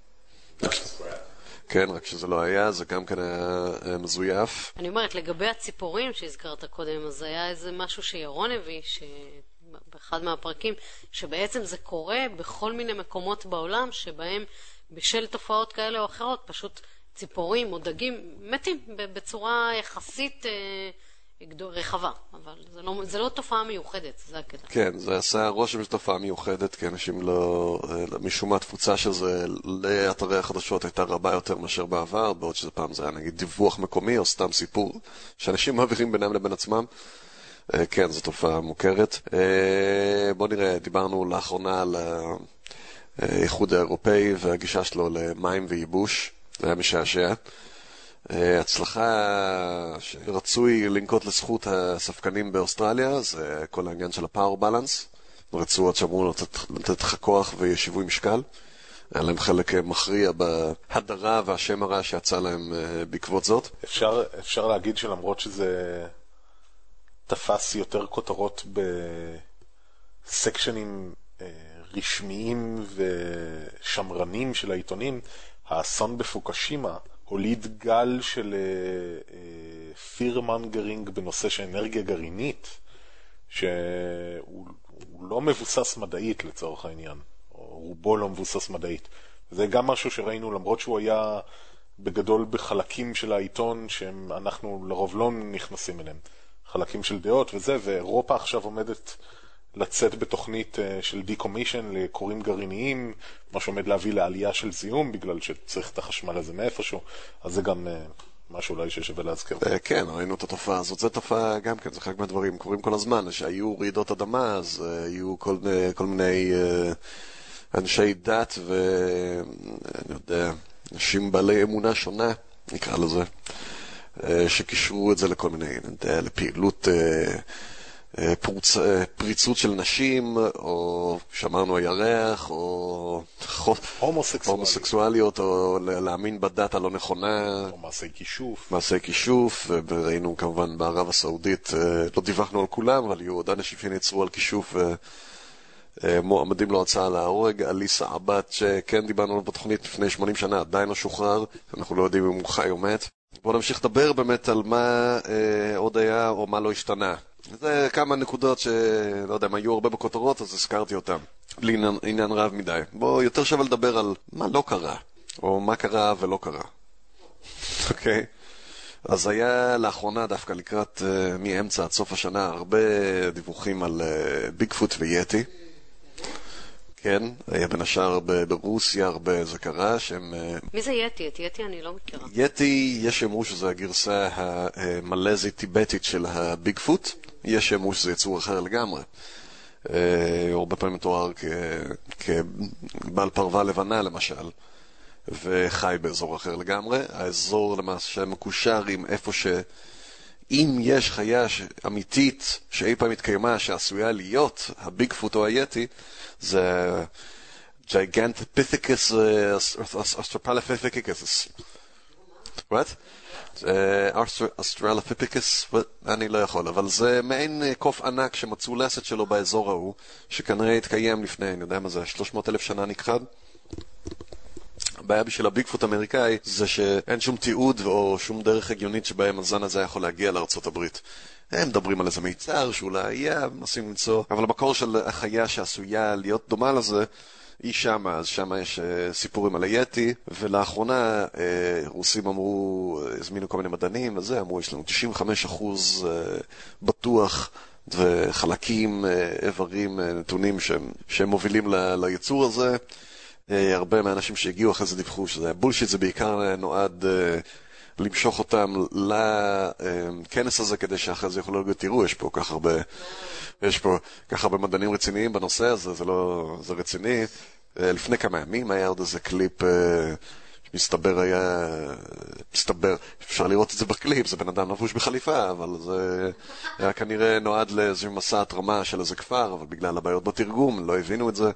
כן, רק שזה לא היה, זה גם כן היה מזויף. אני אומרת, לגבי הציפורים שהזכרת קודם, אז היה איזה משהו שירון הביא, באחד מהפרקים, שבעצם זה קורה בכל מיני מקומות בעולם, שבהם בשל תופעות כאלה או אחרות, פשוט ציפורים או דגים מתים בצורה יחסית רחבה, אבל זה לא תופעה מיוחדת, זה הקטע. כן, זה עשה רושם של תופעה מיוחדת, כי אנשים לא, משום מה התפוצה של זה לאתרי החדשות הייתה רבה יותר מאשר בעבר, בעוד שזה פעם זה היה נגיד דיווח מקומי או סתם סיפור שאנשים מעבירים בינם לבין עצמם. כן, זו תופעה מוכרת. בוא נראה, דיברנו לאחרונה על האיחוד האירופאי והגישה שלו למים וייבוש, זה היה משעשע. הצלחה שרצוי לנקוט לזכות הספקנים באוסטרליה, זה כל העניין של הפאור בלנס. רצו שאמרו לתת לך כוח וישיבוי משקל. היה להם חלק מכריע בהדרה והשם הרע שיצא להם בעקבות זאת. אפשר להגיד שלמרות שזה תפס יותר כותרות בסקשנים רשמיים ושמרנים של העיתונים, האסון בפוקושימה הוליד גל של פירמנגרינג בנושא של אנרגיה גרעינית, שהוא לא מבוסס מדעית לצורך העניין, או רובו לא מבוסס מדעית. זה גם משהו שראינו, למרות שהוא היה בגדול בחלקים של העיתון, שאנחנו לרוב לא נכנסים אליהם, חלקים של דעות וזה, ואירופה עכשיו עומדת לצאת בתוכנית של דיקומישן לקורים גרעיניים, מה שעומד להביא לעלייה של זיהום, בגלל שצריך את החשמל הזה מאיפשהו, אז זה גם משהו אולי ששווה להזכיר. כן, ראינו את התופעה הזאת, זו תופעה גם כן, זה חלק מהדברים, קורים כל הזמן, שהיו רעידות אדמה, אז היו כל מיני אנשי דת ואני יודע, אנשים בעלי אמונה שונה, נקרא לזה, שקישרו את זה לכל מיני, לפעילות פריצות של נשים, או שמרנו הירח, או הומוסקסואליות, או להאמין בדת הלא נכונה, או מעשי כישוף, וראינו כמובן בערב הסעודית, לא דיווחנו על כולם, אבל היו עוד אנשים שנצרו על כישוף, מועמדים לו הצעה להורג, אליסה עבד, שכן דיברנו עליו בתוכנית לפני 80 שנה, עדיין לא שוחרר, אנחנו לא יודעים אם הוא חי או מת. בואו נמשיך לדבר באמת על מה עוד היה או מה לא השתנה. זה כמה נקודות שלא יודע, הם היו הרבה בכותרות, אז הזכרתי אותם. בלי עניין רב מדי. בואו יותר שווה לדבר על מה לא קרה, או מה קרה ולא קרה. אוקיי? אז היה לאחרונה דווקא לקראת מאמצע עד סוף השנה הרבה דיווחים על ביגפוט ויאטי. כן, היה בין השאר ברוסיה הרבה זה קרה שהם... מי זה יאטי? את יאטי אני לא מכירה. יאטי, יש שאמרו שזו הגרסה המלזית-טיבטית של הביגפוט, יש שאמרו שזה יצור אחר לגמרי. הוא הרבה פעמים מתואר כבעל פרווה לבנה למשל, וחי באזור אחר לגמרי. האזור למעשה מקושר עם איפה אם יש חיה אמיתית שאי פעם התקיימה שעשויה להיות הביגפוט או היתי, זה Gigantopithecus australopithecus. What? Australopithecus? אני לא יכול, אבל זה מעין קוף ענק שמצאו לסת שלו באזור ההוא, שכנראה התקיים לפני, אני יודע מה זה, 300,000 שנה נכחד. הבעיה בשביל הביגפוט האמריקאי זה שאין שום תיעוד או שום דרך הגיונית שבהם הזן הזה יכול להגיע לארצות הברית. הם מדברים על איזה מיצר שאולי היה, מנסים למצוא, אבל המקור של החיה שעשויה להיות דומה לזה היא שמה, אז שמה יש סיפורים על היתי, ולאחרונה רוסים אמרו, הזמינו כל מיני מדענים וזה, אמרו יש לנו 95% בטוח וחלקים, איברים, נתונים שהם מובילים ליצור הזה. הרבה מהאנשים שהגיעו אחרי זה דיווחו שזה בולשיט, זה בעיקר נועד למשוך אותם לכנס הזה כדי שאחרי זה יוכלו להגיד, תראו, יש פה כך הרבה מדענים רציניים בנושא הזה, זה רציני. לפני כמה ימים היה עוד איזה קליפ שמסתבר אפשר לראות את זה בקליפ, זה בן אדם לבוש בחליפה, אבל זה היה כנראה נועד לאיזה מסע התרמה של איזה כפר, אבל בגלל הבעיות בתרגום לא הבינו את זה.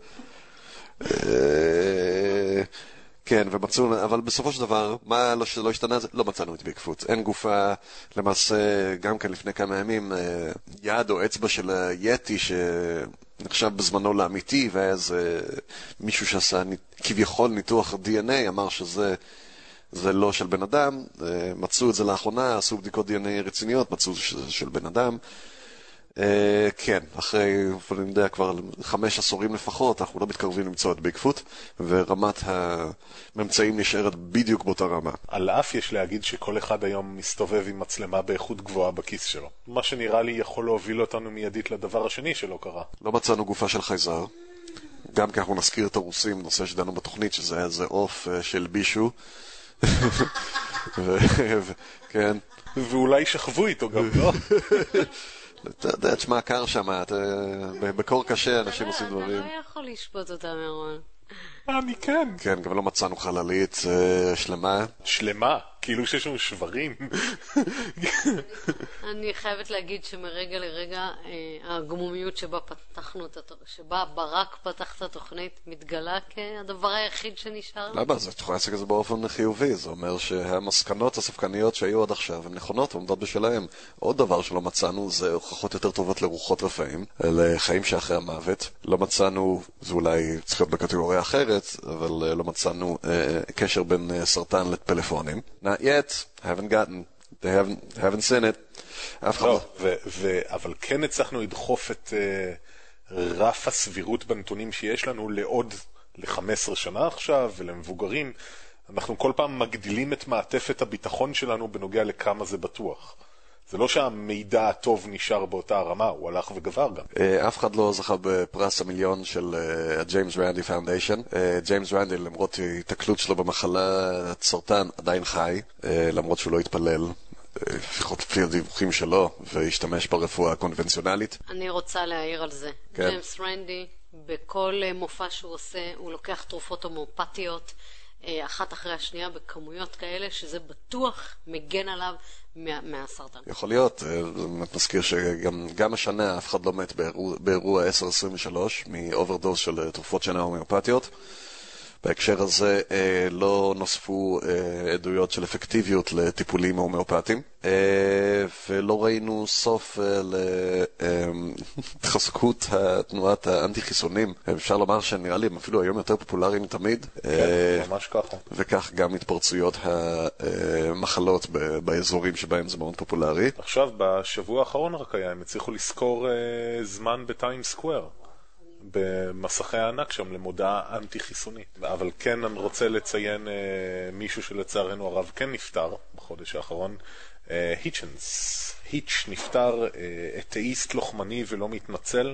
כן, ומצאו, אבל בסופו של דבר, מה לא השתנה? לא מצאנו את ביגפוט. אין גופה, למעשה, גם כן לפני כמה ימים, יד או אצבע של היתי שנחשב בזמנו לאמיתי, והיה איזה מישהו שעשה כביכול ניתוח DNA, אמר שזה לא של בן אדם. מצאו את זה לאחרונה, עשו בדיקות DNA רציניות, מצאו שזה של בן אדם. כן, אחרי, אני יודע, כבר 5 עשורים לפחות, אנחנו לא מתקרבים למצוא את ביגפוט, ורמת הממצאים נשארת בדיוק באותה רמה. על אף יש להגיד שכל אחד היום מסתובב עם מצלמה באיכות גבוהה בכיס שלו. מה שנראה לי יכול להוביל אותנו מיידית לדבר השני שלא קרה. לא מצאנו גופה של חייזר, גם כי אנחנו נזכיר את הרוסים, נושא שדנו בתוכנית, שזה היה איזה עוף של בישו. כן. ואולי שכבו איתו גם, לא? אתה יודע, תשמע, קר שם, בקור קשה אנשים עושים דברים. אתה לא יכול לשפוט אותה מרון. אני כן. כן, גם לא מצאנו חללית שלמה. שלמה? כאילו שיש לנו שברים. אני חייבת להגיד שמרגע לרגע הגמומיות שבה ברק פתח את התוכנית מתגלה כהדבר היחיד שנשאר. למה? זה יכולה להציג את זה באופן חיובי. זה אומר שהמסקנות הספקניות שהיו עד עכשיו הן נכונות ועומדות בשלהם. עוד דבר שלא מצאנו זה הוכחות יותר טובות לרוחות רפאים, לחיים שאחרי המוות. לא מצאנו, זה אולי צריך להיות בקטגוריה אחרת, אבל לא מצאנו קשר בין סרטן לפלאפונים. Not yet, haven't gotten, they haven't seen it. לא, אבל כן הצלחנו לדחוף את רף הסבירות בנתונים שיש לנו לעוד ל-15 שנה עכשיו ולמבוגרים. אנחנו כל פעם מגדילים את מעטפת הביטחון שלנו בנוגע לכמה זה בטוח. זה לא שהמידע הטוב נשאר באותה הרמה, הוא הלך וגבר גם. אף אחד לא זכה בפרס המיליון של ג'יימס רנדי פאונדיישן. ג'יימס רנדי, למרות התקלות שלו במחלה סרטן, עדיין חי, למרות שהוא לא התפלל, לפחות לפי הדיווחים שלו, והשתמש ברפואה הקונבנציונלית. אני רוצה להעיר על זה. כן. ג'יימס רנדי, בכל מופע שהוא עושה, הוא לוקח תרופות הומאופתיות, אחת אחרי השנייה בכמויות כאלה, שזה בטוח מגן עליו מהסרטן. יכול להיות, נזכיר שגם השנה אף אחד לא מת באירוע 1023 מאוברדוס של תרופות שינה הומאופתיות. בהקשר הזה לא נוספו עדויות של אפקטיביות לטיפולים הומאופתיים, ולא ראינו סוף להתחזקות תנועת האנטי-חיסונים. אפשר לומר שנראה לי הם אפילו היום יותר פופולריים מתמיד. כן, ממש ככה. וכך גם התפרצויות המחלות באזורים שבהם זה מאוד פופולרי. עכשיו, בשבוע האחרון רק היה, הם הצליחו לזכור זמן בטיים סקוואר. במסכי הענק שם למודעה אנטי-חיסונית. אבל כן אני רוצה לציין מישהו שלצערנו הרב כן נפטר בחודש האחרון, היץ' נפטר, אתאיסט לוחמני ולא מתנצל,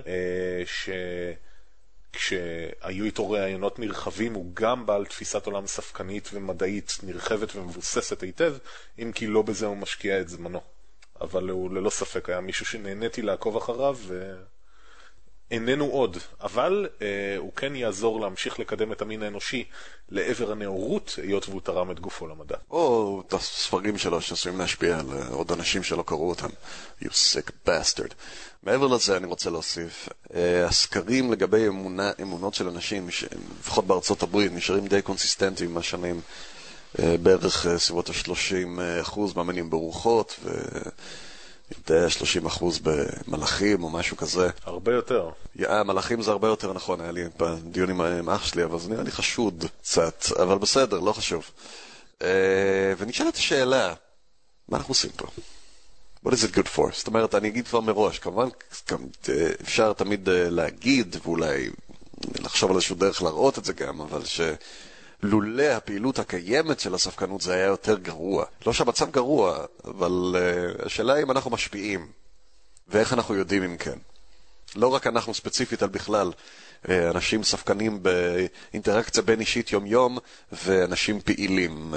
כשהיו איתו רעיונות נרחבים, הוא גם בעל תפיסת עולם ספקנית ומדעית נרחבת ומבוססת היטב, אם כי לא בזה הוא משקיע את זמנו. אבל הוא ללא ספק היה מישהו שנהניתי לעקוב אחריו איננו עוד, אבל הוא כן יעזור להמשיך לקדם את המין האנושי לעבר הנאורות, היות והוא תרם את גופו למדע. או את הספרים שלו שעשויים להשפיע על עוד אנשים שלא קראו אותם. You sick bastard. מעבר לזה אני רוצה להוסיף, הסקרים לגבי אמונות של אנשים, לפחות בארצות הברית, נשארים די קונסיסטנטיים עם השנים, בערך סביבות ה-30% מאמינים ברוחות, ו 30% במלאכים או משהו כזה. הרבה יותר. מלאכים זה הרבה יותר נכון, היה לי דיונים עם אח שלי, אבל זה נראה לי חשוד קצת, אבל בסדר, לא חשוב. ונשאלת השאלה, מה אנחנו עושים פה? What is it good for? זאת אומרת, אני אגיד כבר מראש, כמובן אפשר תמיד להגיד, ואולי לחשוב על איזשהו דרך להראות את זה גם, אבל שלולא הפעילות הקיימת של הספקנות זה היה יותר גרוע. לא שהמצב גרוע, אבל השאלה היא אם אנחנו משפיעים, ואיך אנחנו יודעים אם כן. לא רק אנחנו ספציפית על בכלל, אנשים ספקנים באינטראקציה בין אישית יום-יום, ואנשים פעילים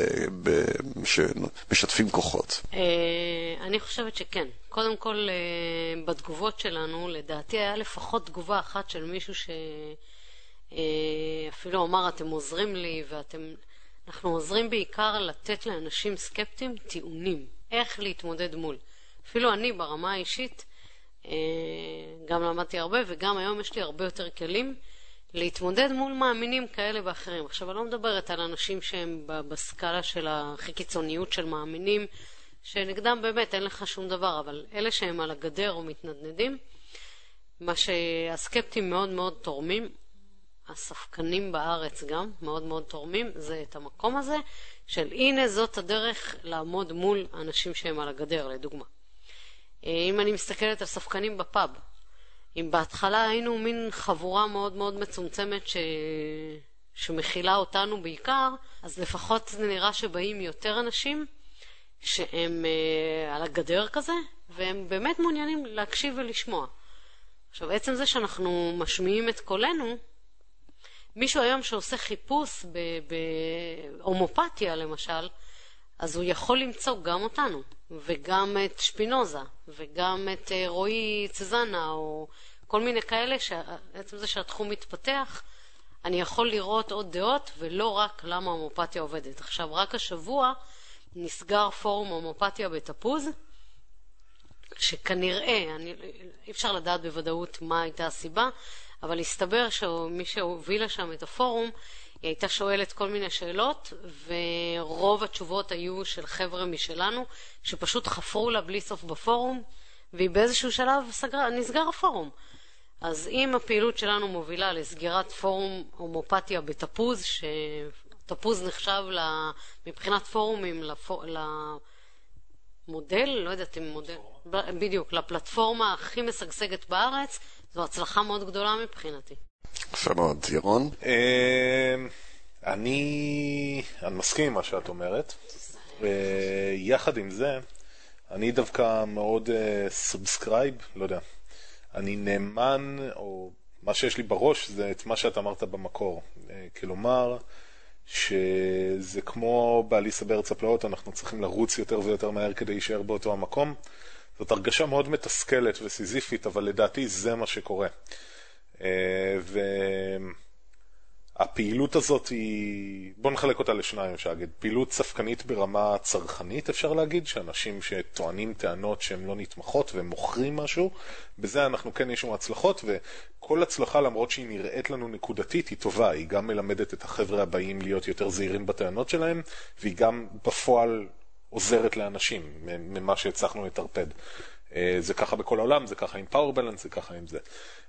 שמשתפים כוחות. אני חושבת שכן. קודם כל, בתגובות שלנו, לדעתי היה לפחות תגובה אחת של מישהו שאפילו אמר, אתם עוזרים לי, אנחנו עוזרים בעיקר לתת לאנשים סקפטיים טיעונים. איך להתמודד מול. אפילו אני ברמה האישית, גם למדתי הרבה, וגם היום יש לי הרבה יותר כלים להתמודד מול מאמינים כאלה ואחרים. עכשיו, אני לא מדברת על אנשים שהם בסקאלה של הכי קיצוניות של מאמינים, שנגדם באמת אין לך שום דבר, אבל אלה שהם על הגדר או מתנדנדים, מה שהסקפטים מאוד מאוד תורמים, הספקנים בארץ גם מאוד מאוד תורמים, זה את המקום הזה של הנה זאת הדרך לעמוד מול אנשים שהם על הגדר, לדוגמה. אם אני מסתכלת על ספקנים בפאב, אם בהתחלה היינו מין חבורה מאוד מאוד מצומצמת שמכילה אותנו בעיקר, אז לפחות זה נראה שבאים יותר אנשים שהם על הגדר כזה, והם באמת מעוניינים להקשיב ולשמוע. עכשיו, עצם זה שאנחנו משמיעים את קולנו, מישהו היום שעושה חיפוש בהומופתיה למשל, אז הוא יכול למצוא גם אותנו, וגם את שפינוזה, וגם את רועי צזנה, או כל מיני כאלה, שעצם זה שהתחום מתפתח, אני יכול לראות עוד דעות, ולא רק למה הומופתיה עובדת. עכשיו, רק השבוע נסגר פורום הומופתיה בתפוז, שכנראה, אי אפשר לדעת בוודאות מה הייתה הסיבה, אבל הסתבר שמי שהובילה שם את הפורום, היא הייתה שואלת כל מיני שאלות, ורוב התשובות היו של חבר'ה משלנו, שפשוט חפרו לה בלי סוף בפורום, והיא באיזשהו שלב נסגר הפורום. אז אם הפעילות שלנו מובילה לסגירת פורום הומופתיה בתפוז, שתפוז נחשב מבחינת פורומים למודל, לא יודעת אם מודל, בדיוק, לפלטפורמה הכי משגשגת בארץ, זו הצלחה מאוד גדולה מבחינתי. יפה מאוד. ירון? אני מסכים עם מה שאת אומרת. יחד עם זה, אני דווקא מאוד סאבסקרייב, לא יודע. אני נאמן, או מה שיש לי בראש, זה את מה שאת אמרת במקור. כלומר, שזה כמו באליסה בארץ הפלאות, אנחנו צריכים לרוץ יותר ויותר מהר כדי להישאר באותו המקום. זאת הרגשה מאוד מתסכלת וסיזיפית, אבל לדעתי זה מה שקורה. והפעילות הזאת היא, בוא נחלק אותה לשניים, אפשר להגיד, פעילות ספקנית ברמה צרכנית, אפשר להגיד, שאנשים שטוענים טענות שהן לא נתמכות והם מוכרים משהו, בזה אנחנו כן יש לנו הצלחות, וכל הצלחה למרות שהיא נראית לנו נקודתית היא טובה, היא גם מלמדת את החבר'ה הבאים להיות יותר זהירים בטענות שלהם, והיא גם בפועל עוזרת לאנשים ממה שהצלחנו לטרפד. זה ככה בכל העולם, זה ככה עם Power Balance, זה ככה עם זה.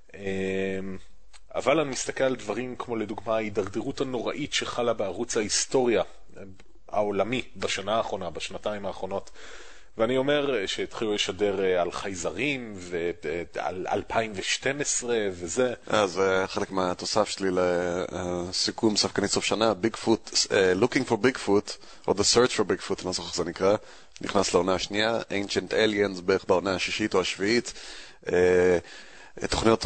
אבל אני מסתכל על דברים כמו לדוגמה ההידרדרות הנוראית שחלה בערוץ ההיסטוריה העולמי בשנה האחרונה, בשנתיים האחרונות. ואני אומר שהתחילו לשדר על חייזרים ועל 2012 וזה. זה חלק מהתוסף שלי לסיכום ספקנית סוף שנה, Bigfoot, Looking for Bigfoot, או The Search for Bigfoot, אני לא זוכר איך זה נקרא, נכנס לעונה השנייה, Ancient Aliens, בערך בעונה השישית או השביעית. תוכניות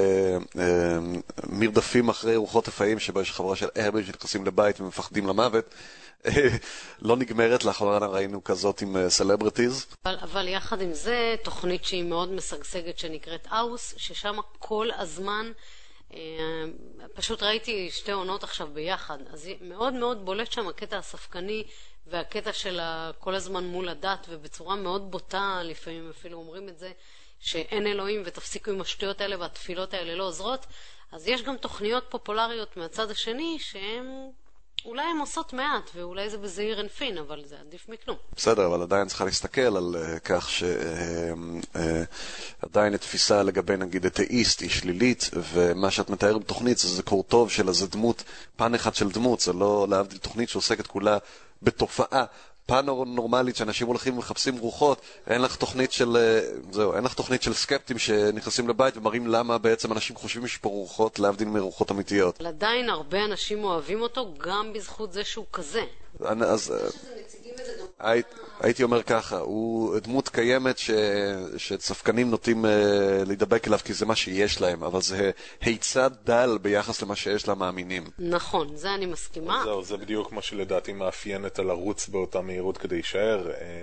מרדפים אחרי רוחות אפאים, שבה יש חברה של ארבים שנכנסים לבית ומפחדים למוות, לא נגמרת. לאחרונה ראינו כזאת עם סלבריטיז. אבל יחד עם זה, תוכנית שהיא מאוד משגשגת שנקראת אאוס, ששם כל הזמן, פשוט ראיתי שתי עונות עכשיו ביחד, אז מאוד מאוד בולט שם הקטע הספקני והקטע של כל הזמן מול הדת, ובצורה מאוד בוטה, לפעמים אפילו אומרים את זה, שאין אלוהים ותפסיקו עם השטויות האלה והתפילות האלה לא עוזרות. אז יש גם תוכניות פופולריות מהצד השני שהן אולי הן עושות מעט, ואולי זה בזעיר אנפין, אבל זה עדיף מכלום. בסדר, אבל עדיין צריכה להסתכל על כך שעדיין התפיסה לגבי נגיד אתאיסט היא שלילית, ומה שאת מתאר בתוכנית זה קור טוב של איזה דמות, פן אחד של דמות, זה לא להבדיל תוכנית שעוסקת כולה בתופעה פאנורמלית שאנשים הולכים ומחפשים רוחות. אין לך תוכנית של סקפטים שנכנסים לבית ומראים למה בעצם אנשים חושבים שיש פה רוחות להבדיל מרוחות אמיתיות. אבל עדיין הרבה אנשים אוהבים אותו גם בזכות זה שהוא כזה. אז הייתי אומר ככה, הוא דמות קיימת שצפקנים נוטים להידבק אליו כי זה מה שיש להם, אבל זה היצע דל ביחס למה שיש להם מאמינים. נכון, זה אני מסכימה. זה בדיוק מה שלדעתי מאפיינת על ערוץ באותה מהירות כדי להישאר.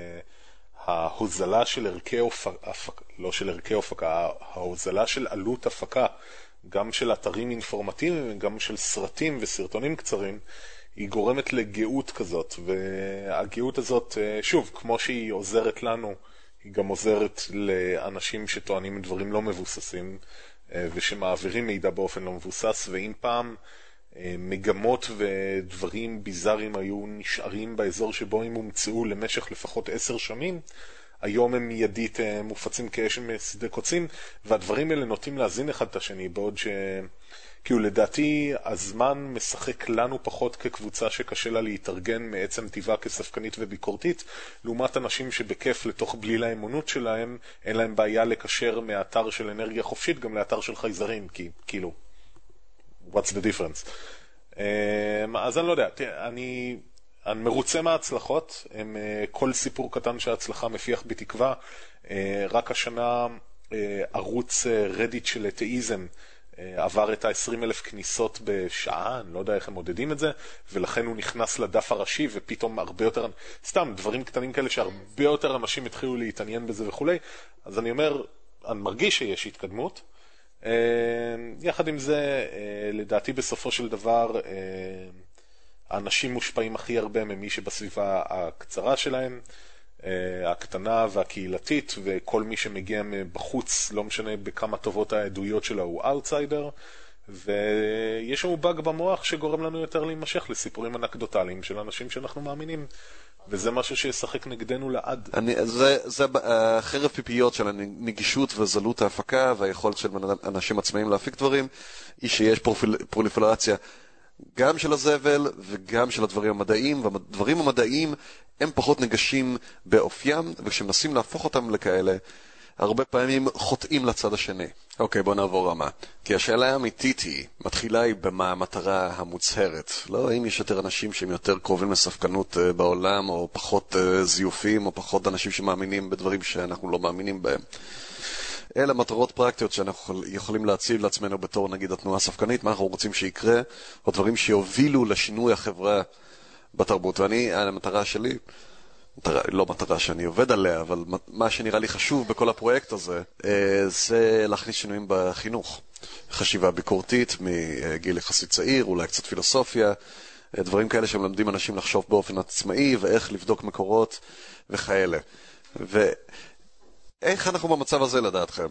ההוזלה של ערכי הפקה, לא של ערכי הפקה, ההוזלה של עלות הפקה, גם של אתרים אינפורמטיביים וגם של סרטים וסרטונים קצרים, היא גורמת לגאות כזאת, והגאות הזאת, שוב, כמו שהיא עוזרת לנו, היא גם עוזרת לאנשים שטוענים דברים לא מבוססים, ושמעבירים מידע באופן לא מבוסס, ואם פעם מגמות ודברים ביזאריים היו נשארים באזור שבו הם הומצאו למשך לפחות 10 שנים, היום הם מיידית מופצים כאש משדה קוצים, והדברים האלה נוטים להזין אחד את השני, בעוד כאילו לדעתי הזמן משחק לנו פחות כקבוצה שקשה לה להתארגן מעצם טבעה כספקנית וביקורתית, לעומת אנשים שבכיף לתוך בליל האמונות שלהם, אין להם בעיה לקשר מהאתר של אנרגיה חופשית גם לאתר של חייזרים, כי כאילו, what's the difference? אז אני לא יודע, אני מרוצה מההצלחות, כל סיפור קטן שההצלחה מפיח בתקווה. רק השנה ערוץ רדיט של אתאיזם עבר את ה-20,000 כניסות בשעה, אני לא יודע איך הם מודדים את זה, ולכן הוא נכנס לדף הראשי, ופתאום הרבה יותר, סתם דברים קטנים כאלה שהרבה יותר אנשים התחילו להתעניין בזה וכו'. אז אני אומר, אני מרגיש שיש התקדמות. יחד עם זה, לדעתי בסופו של דבר, האנשים מושפעים הכי הרבה ממי שבסביבה הקצרה שלהם, הקטנה והקהילתית, וכל מי שמגיע בחוץ, לא משנה בכמה טובות העדויות שלו, הוא אאוטסיידר, ויש לנו באג במוח שגורם לנו יותר להימשך לסיפורים אנקדוטליים של אנשים שאנחנו מאמינים, וזה משהו שישחק נגדנו לעד. זה חרב פיפיות של הנגישות וזלות ההפקה והיכולת של אנשים עצמאים להפיק דברים, היא שיש פרוליפרציה גם של הזבל וגם של הדברים המדעיים, והדברים המדעיים הם פחות נגשים באופיים, וכשמנסים להפוך אותם לכאלה, הרבה פעמים חוטאים לצד השני. אוקיי, בוא נעבור רמה. כי השאלה האמיתית מתחילה במה המטרה המוצהרת. לא האם יש יותר אנשים שהם יותר קרובים לספקנות בעולם, או פחות זיופים, או פחות אנשים שמאמינים בדברים שאנחנו לא מאמינים בהם. אלה מטרות פרקטיות שאנחנו יכולים להציב לעצמנו בתור נגיד התנועה הספקנית, מה אנחנו רוצים שיקרה, או דברים שיובילו לשינוי החברה בתרבות. ואני, המטרה שלי, לא מטרה שאני עובד עליה, אבל מה שנראה לי חשוב בכל הפרויקט הזה, זה להכניס שינויים בחינוך. חשיבה ביקורתית מגיל יחסית צעיר, אולי קצת פילוסופיה, דברים כאלה שמלמדים אנשים לחשוב באופן עצמאי, ואיך לבדוק מקורות וכאלה. איך אנחנו במצב הזה לדעתכם?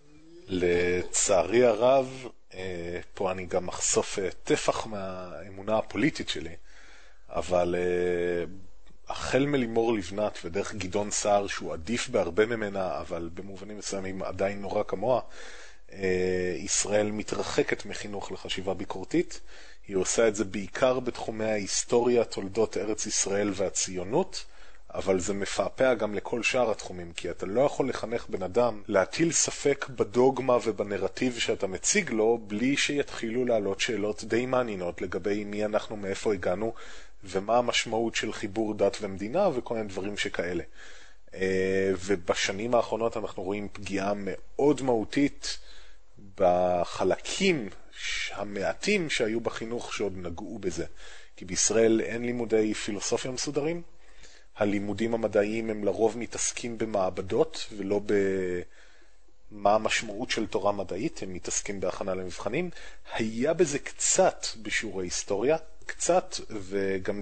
לצערי הרב, פה אני גם מחשוף טפח מהאמונה הפוליטית שלי, אבל החל מלימור לבנת ודרך גדעון סער, שהוא עדיף בהרבה ממנה, אבל במובנים מסוימים עדיין נורא כמוה, ישראל מתרחקת מחינוך לחשיבה ביקורתית. היא עושה את זה בעיקר בתחומי ההיסטוריה, תולדות ארץ ישראל והציונות, אבל זה מפעפע גם לכל שאר התחומים, כי אתה לא יכול לחנך בן אדם להטיל ספק בדוגמה ובנרטיב שאתה מציג לו, בלי שיתחילו לעלות שאלות די מעניינות לגבי מי אנחנו, מאיפה הגענו, ומה המשמעות של חיבור דת ומדינה וכל מיני דברים שכאלה. ובשנים האחרונות אנחנו רואים פגיעה מאוד מהותית בחלקים המעטים שהיו בחינוך שעוד נגעו בזה. כי בישראל אין לימודי פילוסופיה מסודרים, הלימודים המדעיים הם לרוב מתעסקים במעבדות ולא במה המשמעות של תורה מדעית, הם מתעסקים בהכנה למבחנים. היה בזה קצת בשיעורי היסטוריה, קצת, וגם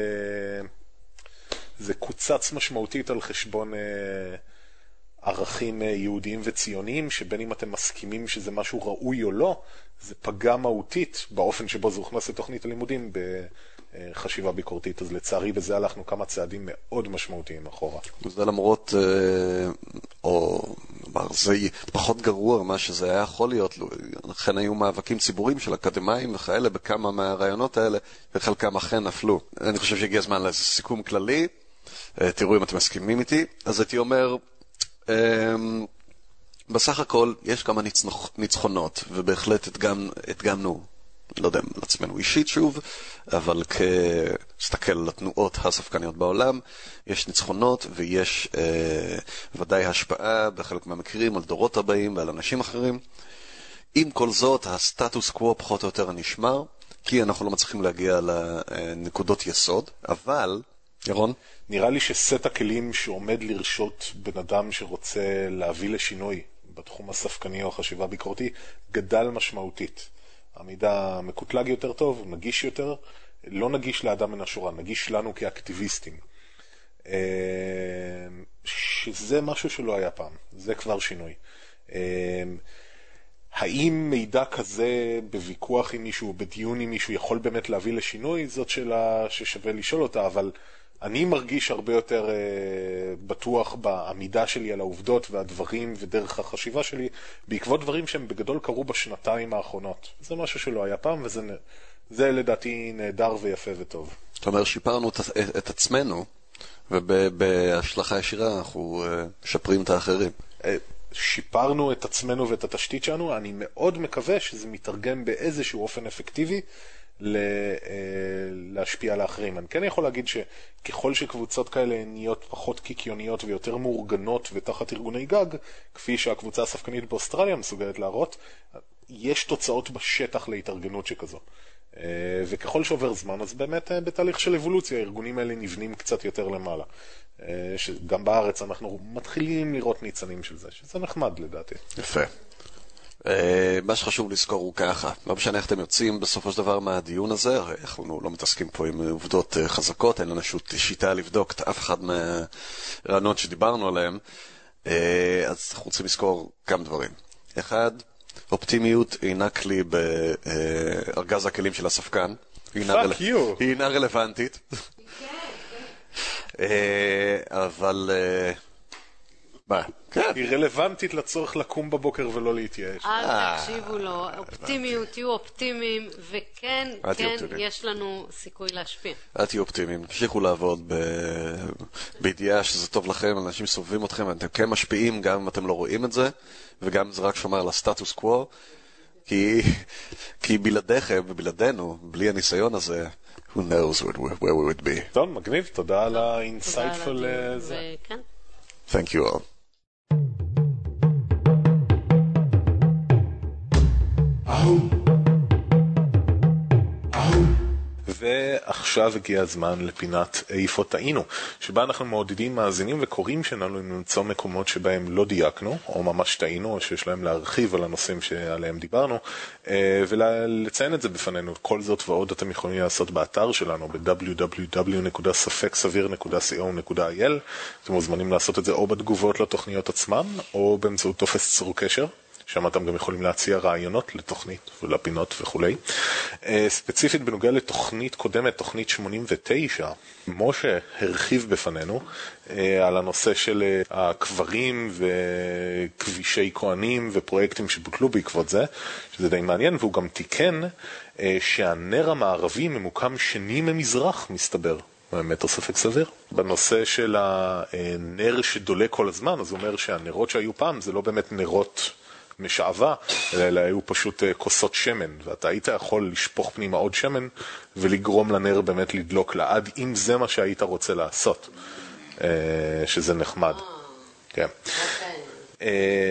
זה קוצץ משמעותית על חשבון ערכים יהודיים וציוניים, שבין אם אתם מסכימים שזה משהו ראוי או לא, זה פגע מהותית באופן שבו זה הוכנס לתוכנית הלימודים בחשיבה ביקורתית. אז לצערי בזה הלכנו כמה צעדים מאוד משמעותיים אחורה. זה למרות, או זה פחות גרוע מה שזה היה יכול להיות, לכן היו מאבקים ציבוריים של אקדמיים וכאלה בכמה מהרעיונות האלה, וחלקם אכן נפלו. אני חושב שהגיע הזמן לאיזה סיכום כללי, תראו אם אתם מסכימים איתי. אז הייתי אומר, בסך הכל יש כמה ניצחונות, ובהחלט הדגמנו, לא יודע, לעצמנו אישית שוב, אבל כסתכל על התנועות הספקניות בעולם, יש ניצחונות ויש ודאי השפעה בחלק מהמקרים על דורות הבאים ועל אנשים אחרים. עם כל זאת, הסטטוס קוו פחות או יותר נשמר, כי אנחנו לא מצליחים להגיע לנקודות יסוד, אבל, ירון? נראה לי שסט הכלים שעומד לרשות בן אדם שרוצה להביא לשינוי בתחום הספקני או החשיבה ביקורתי, גדל משמעותית. המידע מקוטלג יותר טוב, נגיש יותר, לא נגיש לאדם מן השורה, נגיש לנו כאקטיביסטים. שזה משהו שלא היה פעם, זה כבר שינוי. האם מידע כזה בוויכוח עם מישהו, בדיון עם מישהו, יכול באמת להביא לשינוי? זאת שאלה ששווה לשאול אותה, אבל אני מרגיש הרבה יותר בטוח בעמידה שלי על העובדות והדברים ודרך החשיבה שלי, בעקבות דברים שהם בגדול קרו בשנתיים האחרונות. זה משהו שלא היה פעם, וזה לדעתי נהדר ויפה וטוב. זאת אומרת, שיפרנו את עצמנו, ובהשלכה ישירה אנחנו משפרים את האחרים. שיפרנו את עצמנו ואת התשתית שלנו, אני מאוד מקווה שזה מתרגם באיזשהו אופן אפקטיבי, להשפיע על האחרים. אני כן יכול להגיד שככל שקבוצות כאלה נהיות פחות קיקיוניות ויותר מאורגנות ותחת ארגוני גג, כפי שהקבוצה הספקנית באוסטרליה מסוגלת להראות, יש תוצאות בשטח להתארגנות שכזו. וככל שעובר זמן, אז באמת בתהליך של אבולוציה, הארגונים האלה נבנים קצת יותר למעלה. שגם בארץ אנחנו מתחילים לראות ניצנים של זה, שזה נחמד לדעתי. יפה. מה שחשוב לזכור הוא ככה, לא משנה איך אתם יוצאים בסופו של דבר מהדיון הזה, אנחנו לא מתעסקים פה עם עובדות חזקות, אין לנו שיטה לבדוק את אף אחד מהרעיונות שדיברנו עליהם, אז אנחנו רוצים לזכור כמה דברים. אחד, אופטימיות אינה כלי בארגז הכלים של הספקן, היא אינה רלוונטית, אבל היא רלוונטית לצורך לקום בבוקר ולא להתייאש. אל תקשיבו לו, אופטימיות, תהיו אופטימיים, וכן, יש לנו סיכוי להשפיע. אל תהיו אופטימיים, תמשיכו לעבוד בידיעה שזה טוב לכם, אנשים סובבים אתכם, ואתם כן משפיעים גם אם אתם לא רואים את זה, וגם זה רק שומר על הסטטוס קוו, כי בלעדיכם ובלעדינו, בלי הניסיון הזה, who knows where we would be. טוב, מגניב, תודה על ה-insightful זה. Thank you all. ועכשיו הגיע הזמן לפינת איפה טעינו, שבה אנחנו מעודדים מאזינים וקוראים שלנו למצוא מקומות שבהם לא דייקנו, או ממש טעינו, או שיש להם להרחיב על הנושאים שעליהם דיברנו, ולציין את זה בפנינו. כל זאת ועוד אתם יכולים לעשות באתר שלנו, ב-www.ספקסביר.co.il. אתם מוזמנים לעשות את זה או בתגובות לתוכניות עצמן, או באמצעות טופס צור קשר. שם אתם גם יכולים להציע רעיונות לתוכנית ולפינות וכו'. ספציפית בנוגע לתוכנית קודמת, תוכנית 89, משה הרחיב בפנינו על הנושא של הקברים וכבישי כהנים ופרויקטים שבוטלו בעקבות זה, שזה די מעניין, והוא גם תיקן שהנר המערבי ממוקם שני ממזרח, מסתבר. באמת ספק סביר. בנושא של הנר שדולה כל הזמן, אז הוא אומר שהנרות שהיו פעם זה לא באמת נרות משעבה, אלא היו פשוט כוסות שמן, ואתה היית יכול לשפוך פנימה עוד שמן ולגרום לנר באמת לדלוק לעד, אם זה מה שהיית רוצה לעשות, שזה נחמד. כן.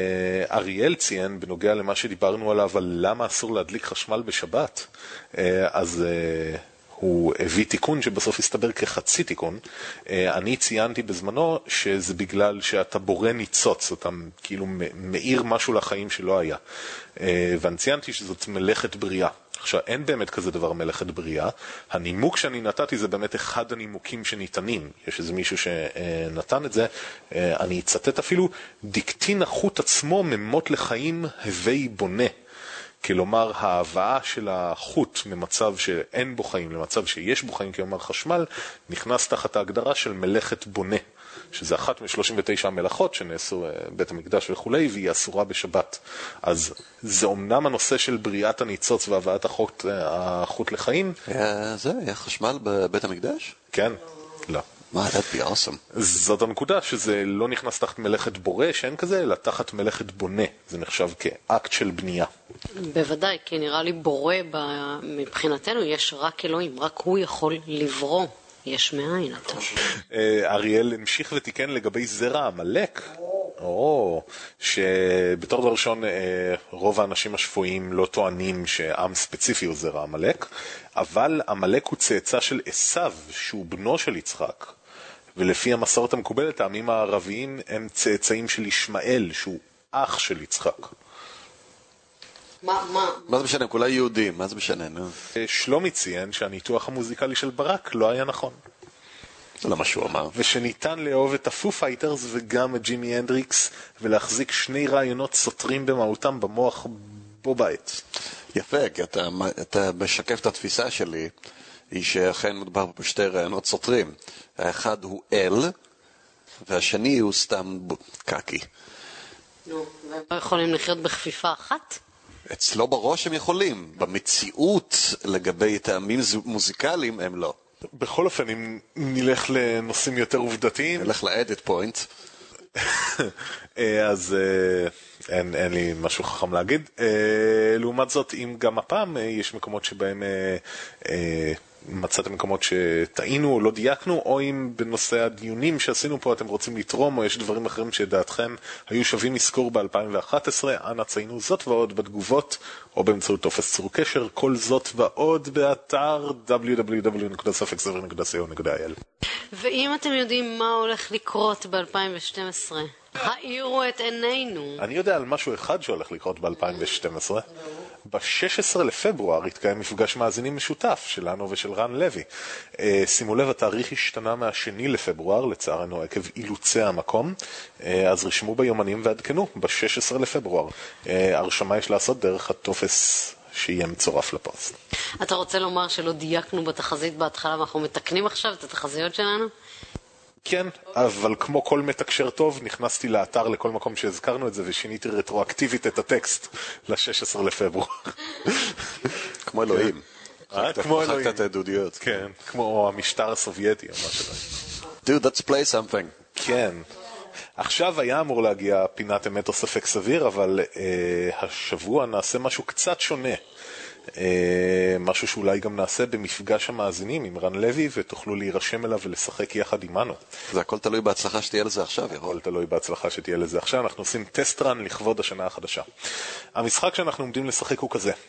אריאל ציין בנוגע למה שדיברנו עליו, על למה אסור להדליק חשמל בשבת, אז הוא הביא תיקון שבסוף הסתבר כחצי תיקון. אני ציינתי בזמנו שזה בגלל שאתה בורא ניצוץ, אתה כאילו מאיר משהו לחיים שלא היה. ואני ציינתי שזאת מלאכת בריאה. עכשיו, אין באמת כזה דבר מלאכת בריאה. הנימוק שאני נתתי זה באמת אחד הנימוקים שניתנים. יש איזה מישהו שנתן את זה. אני אצטט אפילו, דקטין החוט עצמו ממות לחיים הווי בונה. כלומר, ההבאה של החוט ממצב שאין בו חיים למצב שיש בו חיים, כלומר חשמל, נכנס תחת ההגדרה של מלאכת בונה, שזה אחת מ-39 המלאכות שנעשו בית המקדש וכולי, והיא אסורה בשבת. אז זה אומנם הנושא של בריאת הניצוץ והבאת החוט לחיים. היה חשמל בבית המקדש? כן, לא. מה, that'd be awesome. זאת הנקודה, שזה לא נכנס תחת מלאכת בורא, שאין כזה, אלא תחת מלאכת בונה. זה נחשב כאקט של בנייה. בוודאי, כי נראה לי בורא מבחינתנו יש רק אלוהים, רק הוא יכול לברוא. יש מאין אתה. אריאל המשיך ותיקן לגבי זרע המלאק, שבתור דבר ראשון רוב האנשים השפויים לא טוענים שעם ספציפי הוא זרע המלאק, אבל המלאק הוא צאצא של עשיו, שהוא בנו של יצחק, ולפי המסורת המקובלת העמים הערביים הם צאצאים של ישמעאל, שהוא אח של יצחק. מה זה משנה? הם כולה יהודים, מה זה משנה? שלומי ציין שהניתוח המוזיקלי של ברק לא היה נכון. זה לא מה שהוא אמר. ושניתן לאהוב את הפו פייטרס וגם את ג'ימי הנדריקס, ולהחזיק שני רעיונות סותרים במהותם במוח בו בית. יפה, כי אתה משקף את התפיסה שלי, היא שאכן מדובר בשתי רעיונות סותרים. האחד הוא אל, והשני הוא סתם קקי. נו, והם לא יכולים לחיות בכפיפה אחת? אצלו בראש הם יכולים, במציאות לגבי טעמים מוזיקליים הם לא. בכל אופן, אם נלך לנושאים יותר עובדתיים, נלך לאדיט פוינט. אז אין לי משהו חכם להגיד. לעומת זאת, אם גם הפעם יש מקומות שבהם מצאתם מקומות שטעינו או לא דייקנו, או אם בנושא הדיונים שעשינו פה אתם רוצים לתרום, או יש דברים אחרים שדעתכם היו שווים לזכור ב-2011, אנא ציינו זאת ועוד בתגובות, או באמצעות טופס צור קשר, כל זאת ועוד באתר www.safexaver.co.il. ואם אתם יודעים מה הולך לקרות ב-2012, האירו את עינינו. אני יודע על משהו אחד שהולך לקרות ב-2012. ב-16 לפברואר התקיים מפגש מאזינים משותף שלנו ושל רן לוי. שימו לב, התאריך השתנה מה-2 לפברואר, לצערנו עקב אילוצי המקום, אז רשמו ביומנים ועדכנו ב-16 לפברואר. הרשמה יש לעשות דרך הטופס שיהיה מצורף לפוסט. אתה רוצה לומר שלא דייקנו בתחזית בהתחלה ואנחנו מתקנים עכשיו את התחזיות שלנו? כן, אבל כמו כל מתקשר טוב, נכנסתי לאתר לכל מקום שהזכרנו את זה ושיניתי רטרואקטיבית את הטקסט ל-16 לפברואר. כמו אלוהים. כמו אלוהים. מחקת את העדודיות. כן, כמו המשטר הסובייטי או משהו. Dude, let's play something. כן. עכשיו היה אמור להגיע פינת אמת או ספק סביר, אבל השבוע נעשה משהו קצת שונה. משהו שאולי גם נעשה במפגש המאזינים עם רן לוי, ותוכלו להירשם אליו ולשחק יחד עימנו. זה הכל תלוי בהצלחה שתהיה לזה עכשיו, הכל תלוי בהצלחה שתהיה לזה עכשיו. אנחנו עושים טסט רן לכבוד השנה החדשה. המשחק שאנחנו עומדים לשחק הוא כזה.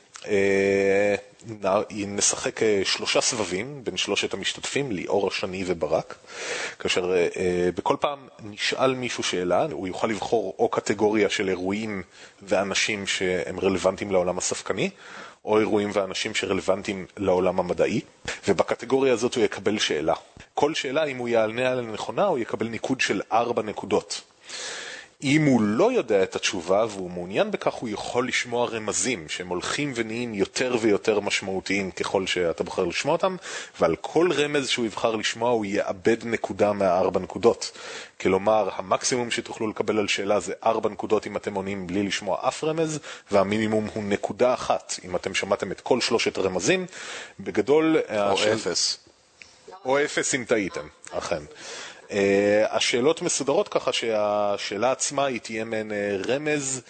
נשחק 3 סבבים בין 3 המשתתפים, ליאור, שני וברק, כאשר בכל פעם נשאל מישהו שאלה, הוא יוכל לבחור או קטגוריה של אירועים ואנשים שהם רלוונטיים לעולם הספקני, או אירועים ואנשים שרלוונטיים לעולם המדעי, ובקטגוריה הזאת הוא יקבל שאלה. כל שאלה, אם הוא יענה על הנכונה, הוא יקבל ניקוד של 4 נקודות. אם הוא לא יודע את התשובה והוא מעוניין בכך, הוא יכול לשמוע רמזים שהם הולכים ונהיים יותר ויותר משמעותיים ככל שאתה בוחר לשמוע אותם, ועל כל רמז שהוא יבחר לשמוע הוא יאבד נקודה מה4 נקודות. כלומר, המקסימום שתוכלו לקבל על שאלה זה 4 נקודות אם אתם עונים בלי לשמוע אף רמז, והמינימום הוא 1 אם אתם שמעתם את כל 3 הרמזים. בגדול... או 0. או 0 אם טעיתם, אכן. השאלות מסודרות ככה שהשאלה עצמה היא תהיה מעין רמז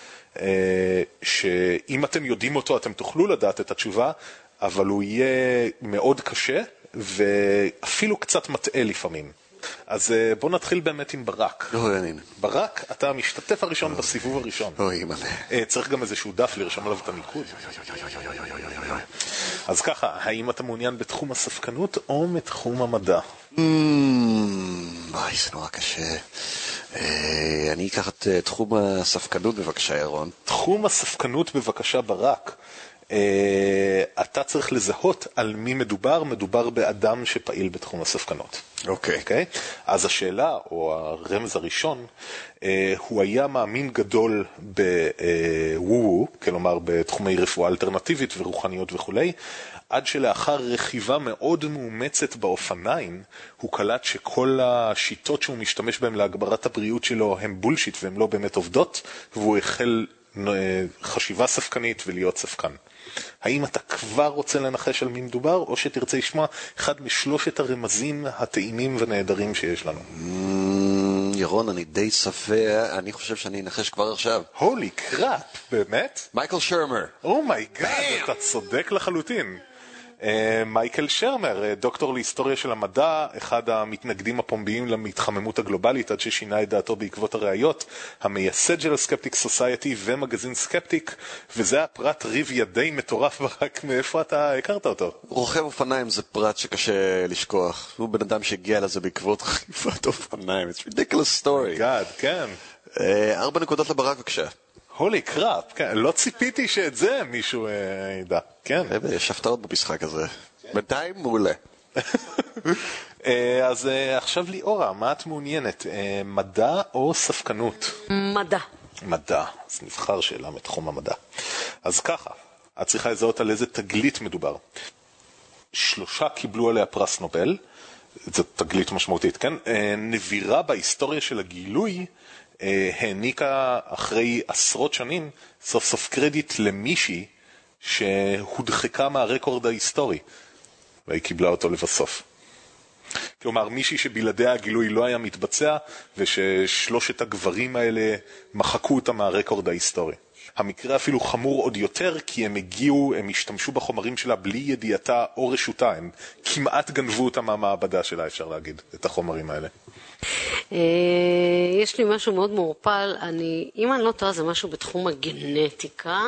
שאם אתם יודעים אותו אתם תוכלו לדעת את התשובה, אבל הוא יהיה מאוד קשה ואפילו קצת מטעה לפעמים. אז בוא נתחיל באמת עם ברק. ברק, אתה המשתתף הראשון בסיבוב הראשון. אוי, מלא. צריך גם איזשהו דף לרשום עליו את הניקוד. אז ככה, האם אתה מעוניין בתחום הספקנות או מתחום המדע? אוי, זה נורא קשה. אני אקח את תחום הספקנות בבקשה, ירון. תחום הספקנות בבקשה, ברק. אתה צריך לזהות על מי מדובר. מדובר באדם שפעיל בתחום הספקנות. אוקיי. אז השאלה, או הרמז הראשון, הוא היה מאמין גדול בוו-וו, כלומר בתחומי רפואה אלטרנטיבית ורוחניות וכו', עד שלאחר רכיבה מאוד מאומצת באופניים, הוא קלט שכל השיטות שהוא משתמש בהן להגברת הבריאות שלו הם בולשיט והן לא באמת עובדות, והוא החל חשיבה ספקנית ולהיות ספקן. האם אתה כבר רוצה לנחש על מי מדובר, או שתרצה לשמוע אחד משלושת הרמזים הטעימים ונהדרים שיש לנו? ירון, אני די שבע, אני חושב שאני אנחש כבר עכשיו. הולי קראפ, באמת? מייקל שרמר. אומייגאד, אתה צודק לחלוטין. מייקל שרמר, דוקטור להיסטוריה של המדע, אחד המתנגדים הפומביים למתחממות הגלובלית עד ששינה את דעתו בעקבות הראיות, המייסד של הסקפטיק סוסייטי ומגזין סקפטיק, וזה הפרט ריב די מטורף. רק מאיפה אתה הכרת אותו? רוכב אופניים זה פרט שקשה לשכוח. הוא בן אדם שהגיע לזה בעקבות רכיבת אופניים. It's ridiculous story. כן. 4 נקודות לברק בבקשה. הולי קראפ, כן, לא ציפיתי שאת זה מישהו ידע, כן. יש הפתעות במשחק הזה. בינתיים מעולה. אז עכשיו ליאורה, מה את מעוניינת? מדע או ספקנות? מדע. מדע, אז נבחר שאלה מתחום המדע. אז ככה, את צריכה לזהות על איזה תגלית מדובר. 3 קיבלו עליה פרס נובל, זו תגלית משמעותית, כן? נבירה בהיסטוריה של הגילוי, העניקה אחרי עשרות שנים סוף סוף קרדיט למישהי שהודחקה מהרקורד ההיסטורי, והיא קיבלה אותו לבסוף. כלומר, מישהי שבלעדיה הגילוי לא היה מתבצע, וששלושת הגברים האלה מחקו אותה מהרקורד ההיסטורי. המקרה אפילו חמור עוד יותר, כי הם השתמשו בחומרים שלה בלי ידיעתה או רשותה, הם כמעט גנבו אותה מהמעבדה שלה, אפשר להגיד, את החומרים האלה. יש לי משהו מאוד מעורפל, אם אני לא טועה זה משהו בתחום הגנטיקה.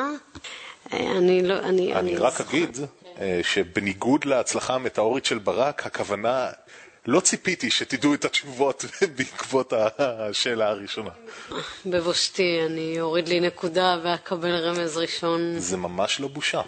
אני רק אגיד שבניגוד להצלחה המטאורית של ברק, הכוונה, לא ציפיתי שתדעו את התשובות בעקבות השאלה הראשונה. בבושתי, אני אוריד לי נקודה ואקבל רמז ראשון. זה ממש לא בושה.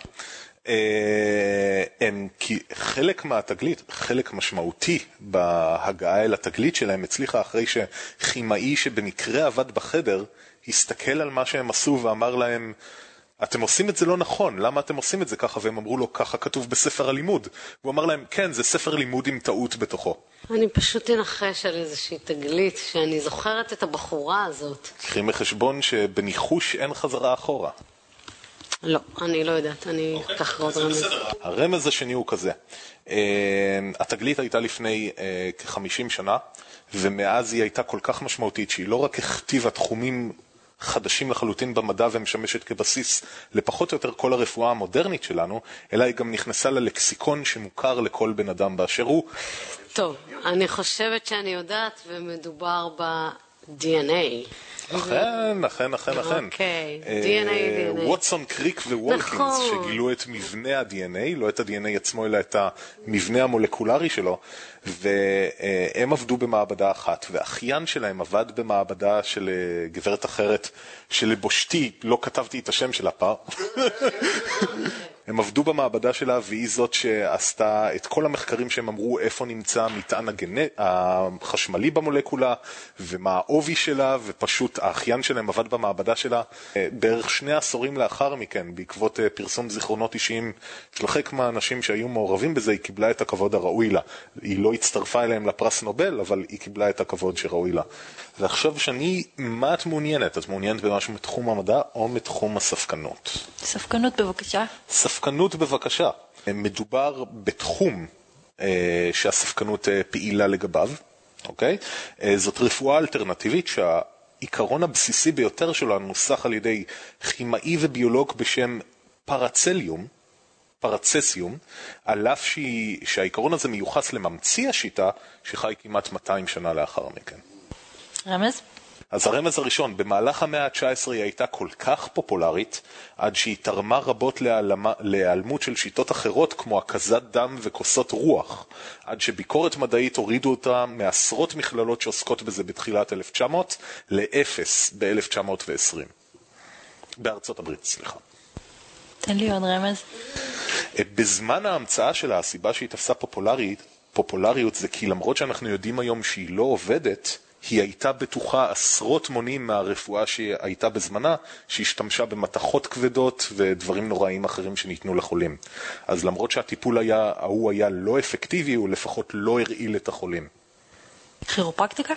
כי חלק מהתגלית, חלק משמעותי בהגעה אל התגלית שלהם, הצליחה אחרי שכימאי שבמקרה עבד בחדר, הסתכל על מה שהם עשו ואמר להם, אתם עושים את זה לא נכון, למה אתם עושים את זה ככה? והם אמרו לו, ככה כתוב בספר הלימוד. הוא אמר להם, כן, זה ספר לימוד עם טעות בתוכו. אני פשוט אנחש על איזושהי תגלית שאני זוכרת את הבחורה הזאת. קחי מחשבון שבניחוש אין חזרה אחורה. לא, אני לא יודעת, אני אקח עוד רמז. הרמז השני הוא כזה. התגלית הייתה לפני כ-50 שנה, ומאז היא הייתה כל כך משמעותית שהיא לא רק הכתיבה תחומים חדשים לחלוטין במדע ומשמשת כבסיס לפחות או יותר כל הרפואה המודרנית שלנו, אלא היא גם נכנסה ללקסיקון שמוכר לכל בן אדם באשר הוא. טוב, אני חושבת שאני יודעת ומדובר ב-DNA. אכן. אוקיי, DNA. ווטסון, קריק ווולקינס, שגילו את מבנה ה-DNA, לא את ה-DNA עצמו, אלא את המבנה המולקולרי שלו, והם עבדו במעבדה אחת, והאחיין שלהם עבד במעבדה של גברת אחרת, שלבושתי לא כתבתי את השם שלה פעם. הם עבדו במעבדה שלה, והיא זאת שעשתה את כל המחקרים שהם אמרו איפה נמצא המטען החשמלי במולקולה, ומה העובי שלה, ופשוט האחיין שלהם עבד במעבדה שלה. בערך 2 עשורים לאחר מכן, בעקבות פרסום זיכרונות אישיים של חלק מהאנשים שהיו מעורבים בזה, היא קיבלה את הכבוד הראוי לה. היא לא הצטרפה אליהם לפרס נובל, אבל היא קיבלה את הכבוד שראוי לה. ועכשיו שני, מה את מעוניינת? את מעוניינת במשהו מתחום המדע או מתחום הספקנות? ספקנות בבקשה. ספקנות בבקשה. מדובר בתחום שהספקנות פעילה לגביו, אוקיי? זאת רפואה אלטרנטיבית שהעיקרון הבסיסי ביותר שלה נוסח על ידי כימאי וביולוג בשם פרצליום. פרצסיום, על אף שהעיקרון הזה מיוחס לממציא השיטה שחי כמעט 200 שנה לאחר מכן. רמז? אז הרמז הראשון, במהלך המאה ה-19 היא הייתה כל כך פופולרית, עד שהיא תרמה רבות להיעלמות של שיטות אחרות, כמו הקזת דם וכוסות רוח, עד שביקורת מדעית הורידו אותה מעשרות מכללות שעוסקות בזה בתחילת 1900 לאפס ב-1920. בארצות הברית, סליחה. תן לי עוד רמז. בזמן ההמצאה שלה, הסיבה שהיא תפסה פופולריות זה כי למרות שאנחנו יודעים היום שהיא לא עובדת, היא הייתה בטוחה עשרות מונים מהרפואה שהייתה בזמנה, שהשתמשה במתכות כבדות ודברים נוראים אחרים שניתנו לחולים. אז למרות שהטיפול ההוא היה לא אפקטיבי, הוא לפחות לא הרעיל את החולים. כירופרקטיקה?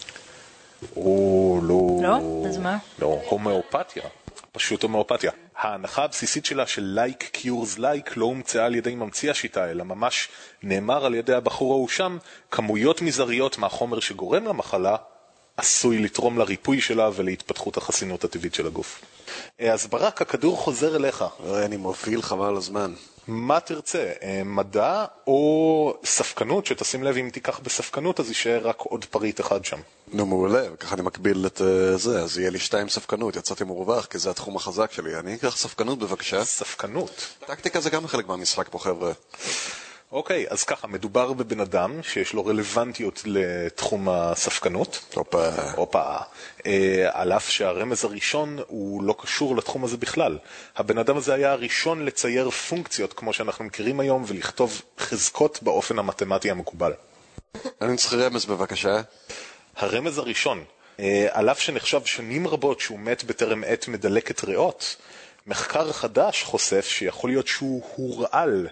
לא. לא? אז מה? לא, הומאופתיה. פשוט הומאופתיה. ההנחה הבסיסית שלה של like cures like לא הומצאה על ידי ממציא השיטה, אלא ממש נאמר על ידי הבחור ההוא שם, כמויות מזעריות מהחומר שגורם למחלה, עשוי לתרום לריפוי שלה ולהתפתחות החסינות הטבעית של הגוף. אז ברק, הכדור חוזר אליך. אני מוביל חבל הזמן. מה תרצה? מדע או ספקנות? שתשים לב, אם תיקח בספקנות אז יישאר רק עוד פריט אחד שם. נו, מעולה, וככה אני מקביל את זה, אז יהיה לי 2 ספקנות, יצאתי מורווח, כי זה התחום החזק שלי. אני אקח ספקנות בבקשה. ספקנות? טקטיקה זה גם חלק מהמשחק פה, חבר'ה. אוקיי, אז ככה, מדובר בבן אדם שיש לו רלוונטיות לתחום הספקנות. הופה. על אף שהרמז הראשון הוא לא קשור לתחום הזה בכלל. הבן אדם הזה היה הראשון לצייר פונקציות כמו שאנחנו מכירים היום ולכתוב חזקות באופן המתמטי המקובל. אני צריך רמז בבקשה. הרמז הראשון, על אף שנחשב שנים רבות שהוא מת בטרם עת מדלקת ריאות, מחקר חדש חושף שיכול להיות שהוא הורעל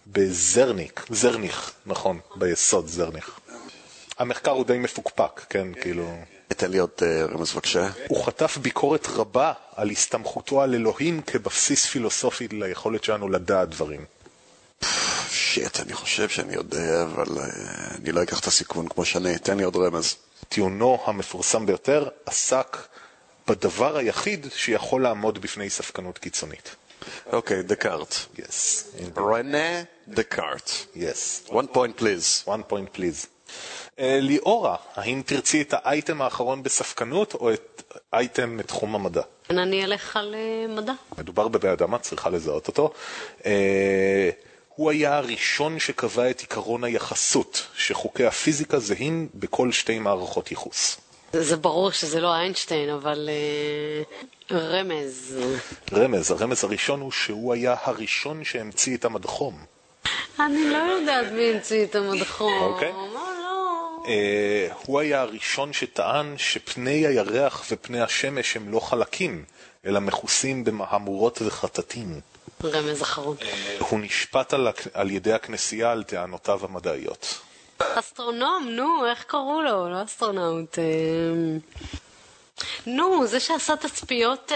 זרניך, נכון, ביסוד זרניך. המחקר הוא די מפוקפק, כן, כאילו... תן לי עוד רמז בבקשה. הוא חטף ביקורת רבה על הסתמכותו על אלוהים כבסיס פילוסופי ליכולת שלנו לדעת דברים. שיט, אני חושב שאני יודע, אבל אני לא אקח את הסיכון כמו שאני. תן לי עוד רמז. טיעונו המפורסם ביותר עסק בדבר היחיד שיכול לעמוד בפני ספקנות קיצונית. אוקיי, דקארט. Yes. רנה דקארט. Yes. 1 point please. 1 point please. ליאורה, האם תרצי את האייטם האחרון בספקנות או את אייטם מתחום המדע? אני אלך על מדע. מדובר בבאדם, צריכה לזהות אותו. הוא היה הראשון שקבע את עיקרון היחסות, שחוקי הפיזיקה זהים בכל 2 מערכות ייחוס. זה ברור שזה לא איינשטיין, אבל רמז. הרמז הראשון הוא שהוא היה הראשון שהמציא את המדחום. אני לא יודעת מי המציא את המדחום. אוקיי. הוא היה הראשון שטען שפני הירח ופני השמש הם לא חלקים, אלא מכוסים במהמורות וחטטים. רמז אחרון. הוא נשפט על ידי הכנסייה על טענותיו המדעיות. אסטרונום, נו, איך קראו לו? לא אסטרונאוט. נו, זה שעשה תצפיות,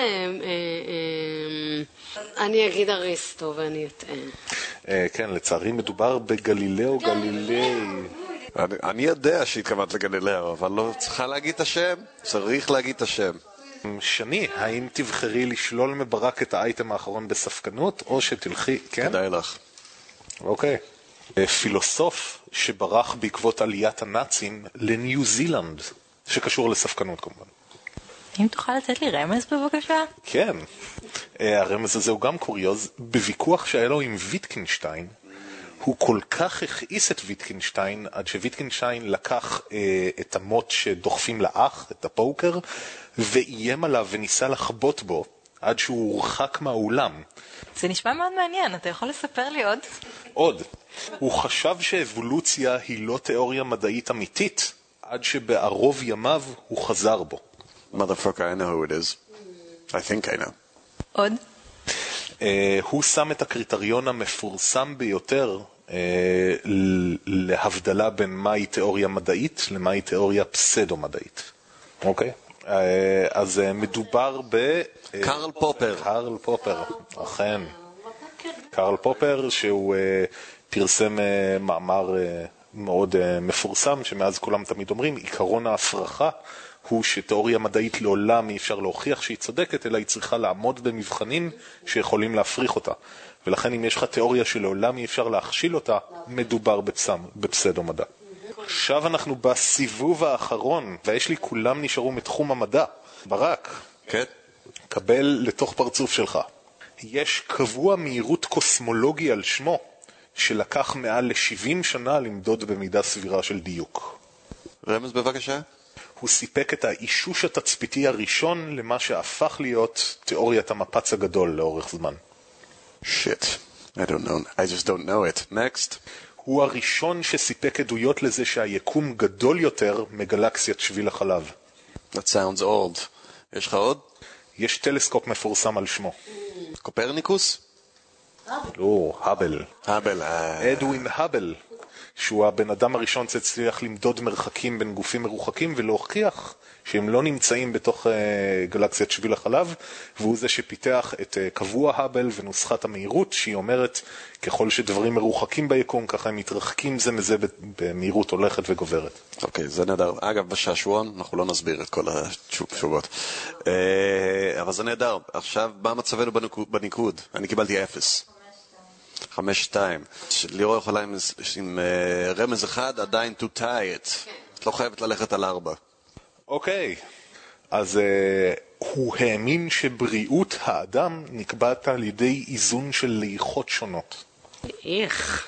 אני אגיד אריסטו ואני אטעה. כן, לצערי מדובר בגלילאו גלילי. אני יודע שהתכוונת לגלילאו, אבל לא צריכה להגיד את השם. צריך להגיד את השם. שני, האם תבחרי לשלול מברק את האייטם האחרון בספקנות, או שתלכי, כן? כדאי לך. אוקיי. פילוסוף שברח בעקבות עליית הנאצים לניו זילנד, שקשור לספקנות כמובן. אם תוכל לתת לי רמז בבקשה? כן. הרמז הזה הוא גם קוריוז. בוויכוח שהיה לו עם ויטקינשטיין, הוא כל כך הכעיס את ויטקינשטיין, עד שוויטקינשטיין לקח את המוט שדוחפים לאח, את הפוקר, ואיים עליו וניסה לחבוט בו, עד שהוא הורחק מהאולם. זה נשמע מאוד מעניין, אתה יכול לספר לי עוד? עוד. הוא חשב שאבולוציה היא לא תיאוריה מדעית אמיתית, עד שבערוב ימיו הוא חזר בו. Motherfucker, I know who it is. I think I know. עוד? הוא שם את הקריטריון המפורסם ביותר להבדלה בין מהי תיאוריה מדעית למהי תיאוריה פסדו-מדעית. אוקיי? אז מדובר קרל פופר. קרל פופר, אכן. קרל פופר שהוא פרסם מאמר מאוד מפורסם, שמאז כולם תמיד אומרים, עיקרון ההפרחה הוא שתיאוריה מדעית לעולם אי אפשר להוכיח שהיא צודקת, אלא היא צריכה לעמוד במבחנים שיכולים להפריך אותה. ולכן אם יש לך תיאוריה שלעולם אי אפשר להכשיל אותה, מדובר בפסדו-מדע. עכשיו אנחנו בסיבוב האחרון, ויש לי כולם נשארו מתחום המדע. ברק, כן? קבל לתוך פרצוף שלך. יש קבוע מהירות קוסמולוגי על שמו, שלקח מעל ל-70 שנה למדוד במידה סבירה של דיוק. רמז בבקשה. הוא סיפק את האישוש התצפיתי הראשון למה שהפך להיות תיאוריית המפץ הגדול לאורך זמן. Shit. I don't know. I just don't know it. Next. הוא הראשון שסיפק עדויות לזה שהיקום גדול יותר מגלקסיית שביל החלב. That sounds old. יש לך עוד? יש טלסקופ מפורסם על שמו. קופרניקוס? לא, האבל. האבל. אדווין האבל, שהוא הבן אדם הראשון שהצליח למדוד מרחקים בין גופים מרוחקים ולהוכיח שהם לא נמצאים בתוך גלקסיית שביל החלב, והוא זה שפיתח את קבוע האבל ונוסחת המהירות, שהיא אומרת ככל שדברים מרוחקים ביקום ככה הם מתרחקים זה מזה במהירות הולכת וגוברת. אוקיי, זה נהדר. אגב, בשעשועון אנחנו לא נסביר את כל התשובות. אבל זה נהדר. עכשיו, מה מצבנו בניקוד? אני קיבלתי 0. 5-2. ליאור יכולה עם רמז אחד עדיין to tie it. את לא חייבת ללכת על 4. אוקיי, אז הוא האמין שבריאות האדם נקבעת על ידי איזון של ליחות שונות. איך,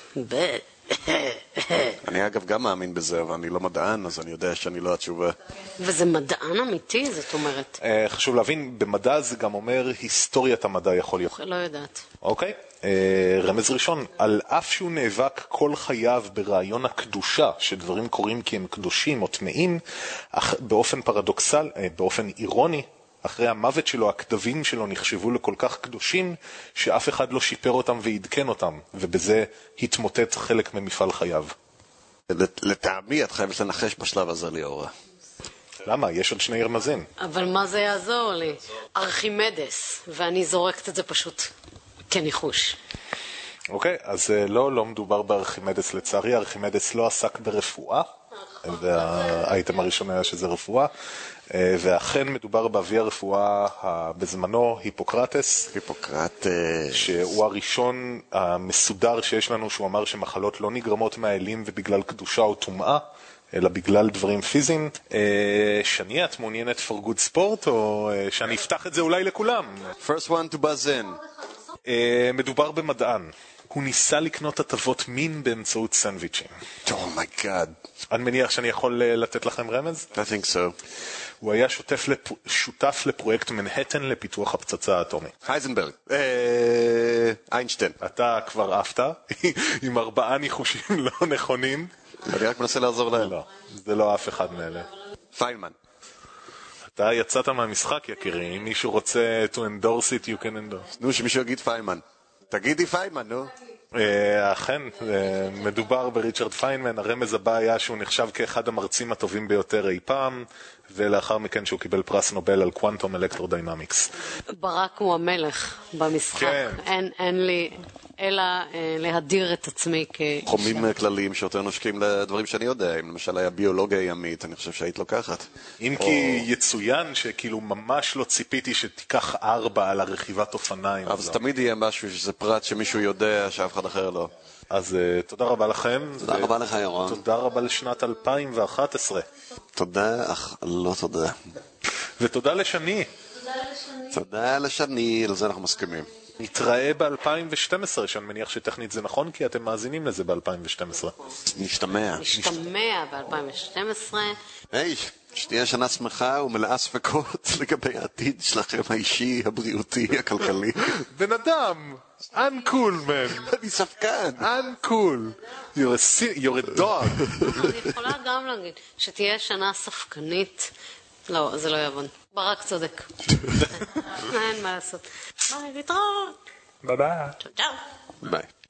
אני אגב גם מאמין בזה, אבל אני לא מדען, אז אני יודע שאני לא התשובה. וזה מדען אמיתי, זאת אומרת. חשוב להבין, במדע זה גם אומר היסטוריית המדע יכול להיות. לא יודעת. אוקיי, רמז ראשון, על אף שהוא נאבק כל חייו ברעיון הקדושה, שדברים קורים כי הם קדושים או טמאים, באופן פרדוקסל, באופן אירוני, אחרי המוות שלו, הכתבים שלו נחשבו לכל כך קדושים, שאף אחד לא שיפר אותם ועדכן אותם, ובזה התמוטט חלק ממפעל חייו. לטעמי את חייבת לנחש בשלב הזה, ליאורה. למה? יש עוד 2 רמזים. אבל מה זה יעזור לי? ארכימדס, ואני זורקת את זה פשוט כניחוש. אוקיי, אז לא מדובר בארכימדס לצערי, ארכימדס לא עסק ברפואה, והאייטם הראשון היה שזה רפואה, ואכן מדובר באבי הרפואה בזמנו, היפוקרטס. שהוא הראשון המסודר שיש לנו, שהוא אמר שמחלות לא נגרמות מהאלים ובגלל קדושה או טומאה, אלא בגלל דברים פיזיים. שני, את מעוניינת for good sport, או שאני אפתח את זה אולי לכולם? First one to buzz in. מדובר במדען. הוא ניסה לקנות הטבות מין באמצעות סנדוויצ'ים. Oh my god. אני מניח שאני יכול לתת לכם רמז? I think so. הוא היה שותף לפרויקט מנהטן לפיתוח הפצצה האטומית. הייזנברג. איינשטיין. אתה כבר עפת עם 4 ניחושים לא נכונים. אני רק מנסה לעזור להם. לא, זה לא אף אחד מאלה. פיינמן. אתה יצאת מהמשחק, יקירי. אם מישהו רוצה to endorse it, you can endorse. נו, שמישהו יגיד פיינמן. תגידי פיינמן, נו. אכן, מדובר בריצ'רד פיינמן. הרמז הבא היה שהוא נחשב כאחד המרצים הטובים ביותר אי פעם, ולאחר מכן שהוא קיבל פרס נובל על קוונטום אלקטרודינמיקס. ברק הוא המלך במשחק. כן. אין לי אלא להדיר את עצמי חומים כלליים שיותר נושקים לדברים שאני יודע. אם למשל היה ביולוגיה ימית, אני חושב שהיית לוקחת. אם כי יצוין שכאילו ממש לא ציפיתי שתיקח 4 על הרכיבת אופניים. אבל זה תמיד יהיה משהו שזה פרט שמישהו יודע שאף אחד אחר לא. אז תודה רבה לכם. תודה רבה לך, ירון. תודה רבה לשנת 2011. תודה, אך לא תודה. ותודה לשני. תודה לשני, על זה אנחנו מסכימים. נתראה ב-2012, שאני מניח שטכנית זה נכון, כי אתם מאזינים לזה ב-2012. נשתמע. נשתמע ב-2012. היי, שתהיה שנה שמחה ומלאה ספקות לגבי העתיד שלכם האישי, הבריאותי, הכלכלי. בן אדם, uncool man. אני ספקן. uncool. You're a dog. אני יכולה גם להגיד שתהיה שנה ספקנית. לא, זה לא יעבוד. ברק צודק. אין מה לעשות. ביי, להתראות. ביי ביי. תודה. ביי.